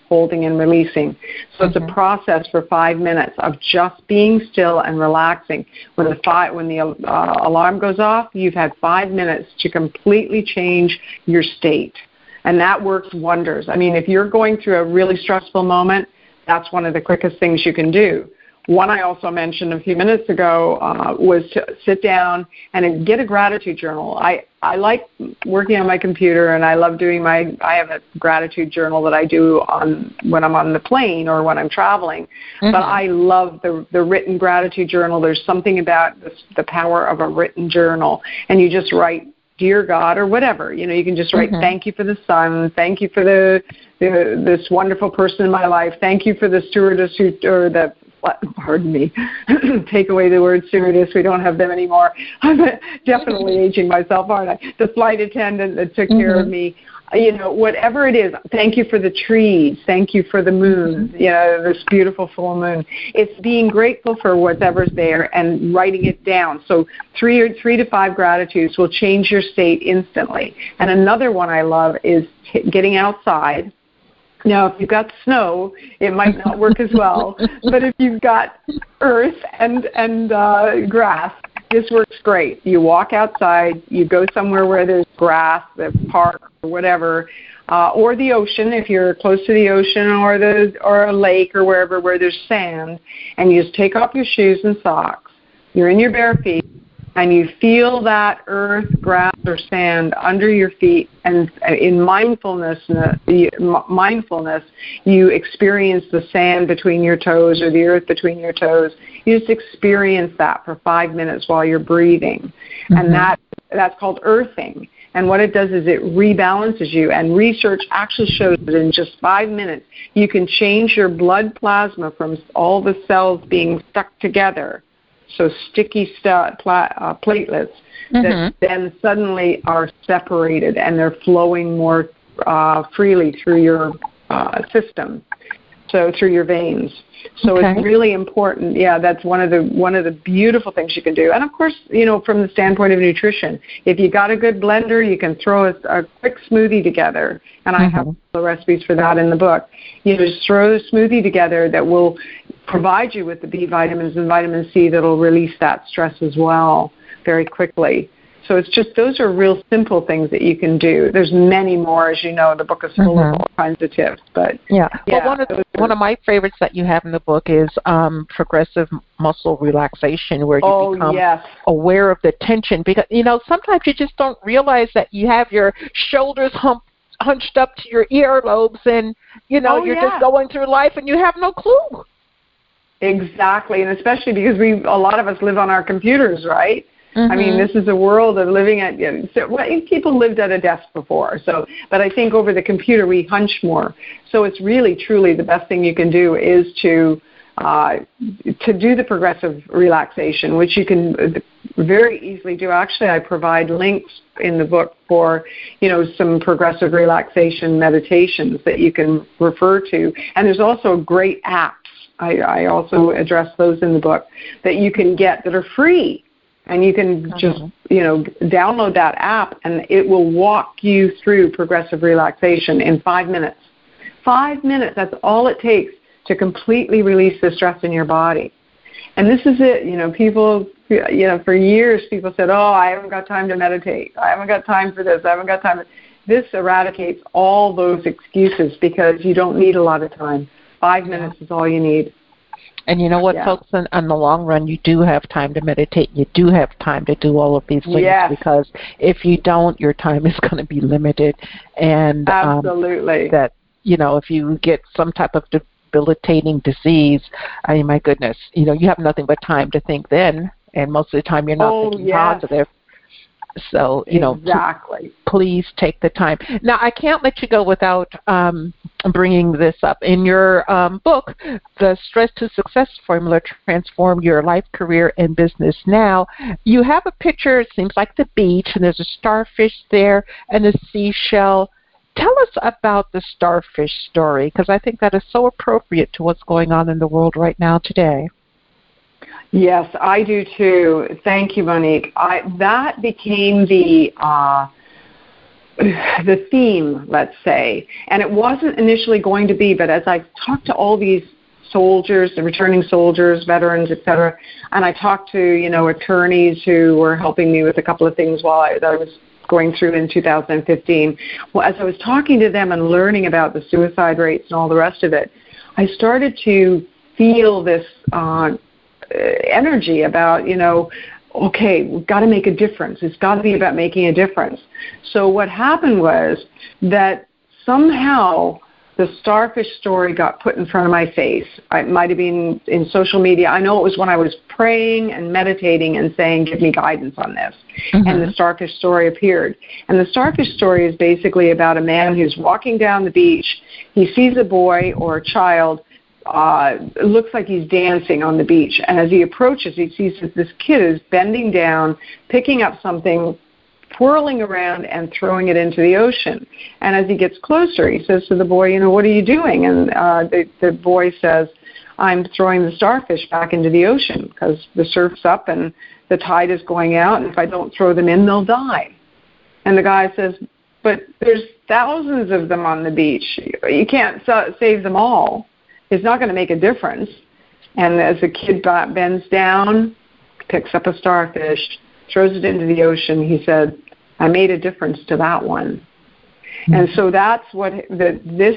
holding and releasing. So mm-hmm. it's a process for five minutes of just being still and relaxing. When the five, when the uh, alarm goes off, you've had five minutes to completely change your state. And that works wonders. I mean, if you're going through a really stressful moment, that's one of the quickest things you can do. One I also mentioned a few minutes ago uh, was to sit down and get a gratitude journal. I, I like working on my computer, and I love doing my, I have a gratitude journal that I do on when I'm on the plane or when I'm traveling. Mm-hmm. But I love the, the written gratitude journal. There's something about the, the power of a written journal, and you just write, Dear God, or whatever. You know, you can just write, mm-hmm. thank you for the sun, thank you for the, the this wonderful person in my life, thank you for the stewardess who, or the, pardon me, take away the word stewardess, we don't have them anymore. I'm definitely aging myself, aren't I? The flight attendant that took mm-hmm. care of me. You know, whatever it is, thank you for the trees, thank you for the moon, you know, this beautiful full moon. It's being grateful for whatever's there and writing it down. So three or three to five gratitudes will change your state instantly. And another one I love is t- getting outside. Now, if you've got snow, it might not work as well. But if you've got earth and, and uh, grass, this works great. You walk outside, you go somewhere where there's grass, the park or whatever, uh, or the ocean if you're close to the ocean, or the or a lake or wherever where there's sand, and you just take off your shoes and socks. You're in your bare feet, and you feel that earth, grass, or sand under your feet, and in mindfulness, mindfulness, you experience the sand between your toes or the earth between your toes. You just experience that for five minutes while you're breathing, mm-hmm. and that that's called earthing. And what it does is it rebalances you, and research actually shows that in just five minutes, you can change your blood plasma from all the cells being stuck together, so sticky st- pla- uh, platelets, mm-hmm. that then suddenly are separated, and they're flowing more uh, freely through your uh, system, so through your veins. So okay. It's really important. Yeah, that's one of the one of the beautiful things you can do. And of course, you know, from the standpoint of nutrition, if you got a good blender, you can throw a, a quick smoothie together. And I mm-hmm. have the recipes for that in the book. You know, just throw a smoothie together that will provide you with the B vitamins and vitamin C that will release that stress as well very quickly. So it's just, those are real simple things that you can do. There's many more, as you know. The book is full mm-hmm. of all kinds of tips. But yeah, yeah well, one of one of my favorites that you have in the book is um, progressive muscle relaxation, where you oh, become yes. aware of the tension. Because you know, sometimes you just don't realize that you have your shoulders hump, hunched up to your earlobes, and you know, oh, you're yeah. just going through life and you have no clue. Exactly, and especially because we a lot of us live on our computers, right? Mm-hmm. I mean, this is a world of living at, you know, so, well, people lived at a desk before, so, but I think over the computer we hunch more. So it's really, truly the best thing you can do is to, uh, to do the progressive relaxation, which you can very easily do. Actually, I provide links in the book for, you know, some progressive relaxation meditations that you can refer to. And there's also great apps. I, I also address those in the book that you can get that are free. And you can just, you know, download that app, and it will walk you through progressive relaxation in five minutes. Five minutes, that's all it takes to completely release the stress in your body. And this is it, you know, people, you know, for years people said, oh, I haven't got time to meditate. I haven't got time for this. I haven't got time. This eradicates all those excuses because you don't need a lot of time. Five minutes is all you need. And you know what, yeah. folks, in, in the long run, you do have time to meditate. You do have time to do all of these things yes. because if you don't, your time is going to be limited. And absolutely. Um, that, you know, if you get some type of debilitating disease, I mean, my goodness, you know, you have nothing but time to think then. And most of the time you're not oh, thinking yes. positive. So, you know, exactly. p- please take the time. Now, I can't let you go without um, bringing this up. In your um, book, The Stress to Success Formula, Transform Your Life, Career, and Business Now, you have a picture, it seems like the beach, and there's a starfish there and a seashell. Tell us about the starfish story, because I think that is so appropriate to what's going on in the world right now today. Yes, I do too. Thank you, Monique. I, that became the uh, the theme, let's say. And it wasn't initially going to be, but as I talked to all these soldiers, the returning soldiers, veterans, et cetera, and I talked to, you know, attorneys who were helping me with a couple of things while I, that I was going through in two thousand fifteen. Well, as I was talking to them and learning about the suicide rates and all the rest of it, I started to feel this uh, energy about, you know, okay, we've got to make a difference. It's got to be about making a difference. So what happened was that somehow the starfish story got put in front of my face. It might have been in social media. I know it was when I was praying and meditating and saying, give me guidance on this. Mm-hmm. And the starfish story appeared. And the starfish story is basically about a man who's walking down the beach. He sees a boy or a child. Uh, it looks like he's dancing on the beach. And as he approaches, he sees that this kid is bending down, picking up something, twirling around and throwing it into the ocean. And as he gets closer, he says to the boy, you know, what are you doing? And uh, the, the boy says, I'm throwing the starfish back into the ocean because the surf's up and the tide is going out, and if I don't throw them in, they'll die. And the guy says, but there's thousands of them on the beach. You can't sa- save them all. It's not going to make a difference. And as the kid bends down, picks up a starfish, throws it into the ocean, he said, I made a difference to that one. Mm-hmm. And so that's what the, this,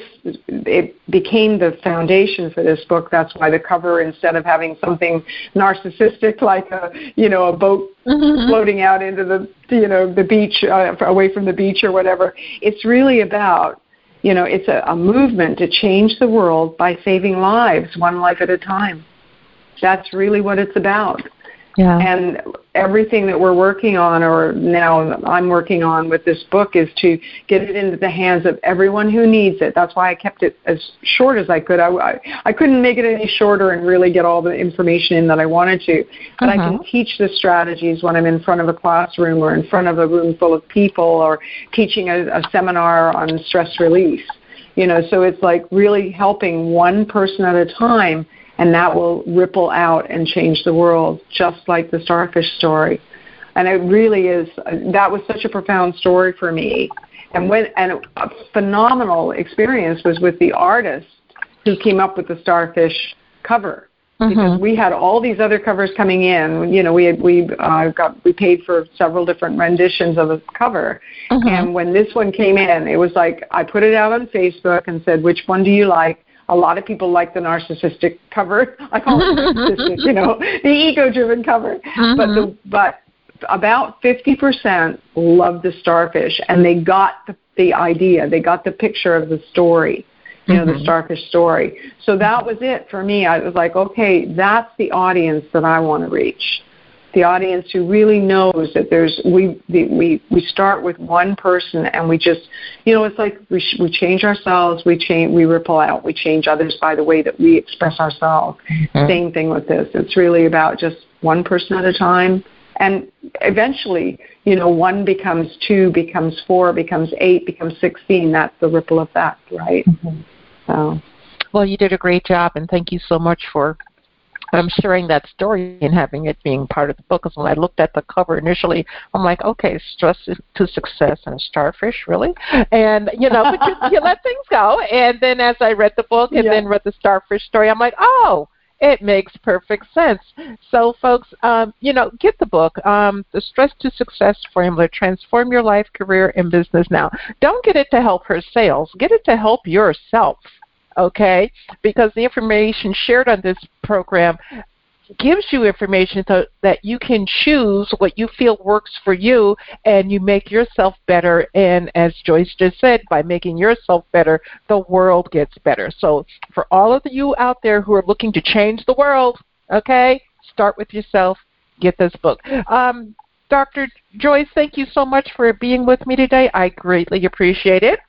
it became the foundation for this book. That's why the cover, instead of having something narcissistic like a, you know, a boat mm-hmm. floating out into the, you know, the beach, uh, away from the beach or whatever, it's really about, you know, it's a, a movement to change the world by saving lives, one life at a time. That's really what it's about. Yeah. And everything that we're working on, or now I'm working on with this book, is to get it into the hands of everyone who needs it. That's why I kept it as short as I could. I, I, I couldn't make it any shorter and really get all the information in that I wanted to. But uh-huh. I can teach the strategies when I'm in front of a classroom or in front of a room full of people or teaching a, a seminar on stress release. You know, so it's like really helping one person at a time, and that will ripple out and change the world, just like the starfish story. And it really is, that was such a profound story for me. And when and a phenomenal experience was with the artist who came up with the starfish cover. Mm-hmm. Because we had all these other covers coming in. You know, we had, we uh, got we paid for several different renditions of the cover. Mm-hmm. And when this one came in, it was like I put it out on Facebook and said, which one do you like? A lot of people like the narcissistic cover. I call it narcissistic, you know, the ego-driven cover. Mm-hmm. But the, but about fifty percent loved the starfish, and they got the, the idea. They got the picture of the story, you know, mm-hmm. the starfish story. So that was it for me. I was like, okay, that's the audience that I want to reach. The audience who really knows that there's we the, we we start with one person, and we just, you know, it's like we sh- we change ourselves, we change, we ripple out, we change others by the way that we express ourselves. Mm-hmm. Same thing with this. It's really about just one person at a time, and eventually, you know, one becomes two, becomes four, becomes eight, becomes sixteen. That's the ripple effect, right? Mm-hmm. So, well, you did a great job, and thank you so much for I'm sharing that story and having it being part of the book. Because when I looked at the cover initially, I'm like, okay, stress to success and a starfish, really? And, you know, but you, you let things go. And then as I read the book and yeah. then read the starfish story, I'm like, oh, it makes perfect sense. So, folks, um, you know, get the book, um, The Stress to Success Formula, Transform Your Life, Career, and Business Now. Don't get it to help her sales. Get it to help yourself. Okay, because the information shared on this program gives you information so that you can choose what you feel works for you, and you make yourself better. And as Joyce just said, by making yourself better, the world gets better. So for all of you out there who are looking to change the world, okay, start with yourself. Get this book. Um, Doctor Joyce, thank you so much for being with me today. I greatly appreciate it.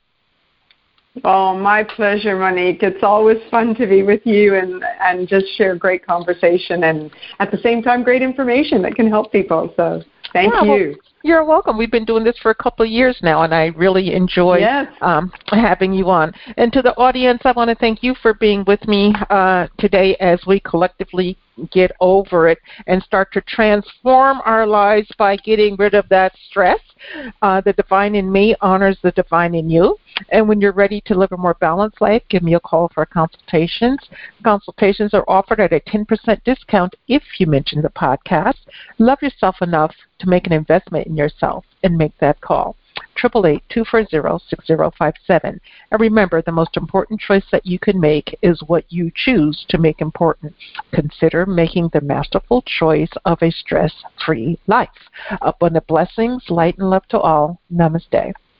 Oh, my pleasure, Monique. It's always fun to be with you and, and just share great conversation and at the same time great information that can help people. So Thank yeah, you. Well, you're welcome. We've been doing this for a couple of years now, and I really enjoy yes. um, having you on. And to the audience, I want to thank you for being with me uh, today as we collectively get over it and start to transform our lives by getting rid of that stress. Uh, the divine in me honors the divine in you. And when you're ready to live a more balanced life, give me a call for consultations. Consultations are offered at a ten percent discount if you mention the podcast. Love yourself enough to make an investment in yourself and make that call. eight eight eight, two four zero, six zero five seven. And remember, the most important choice that you can make is what you choose to make important. Consider making the masterful choice of a stress-free life. Abundant blessings, light and love to all. Namaste.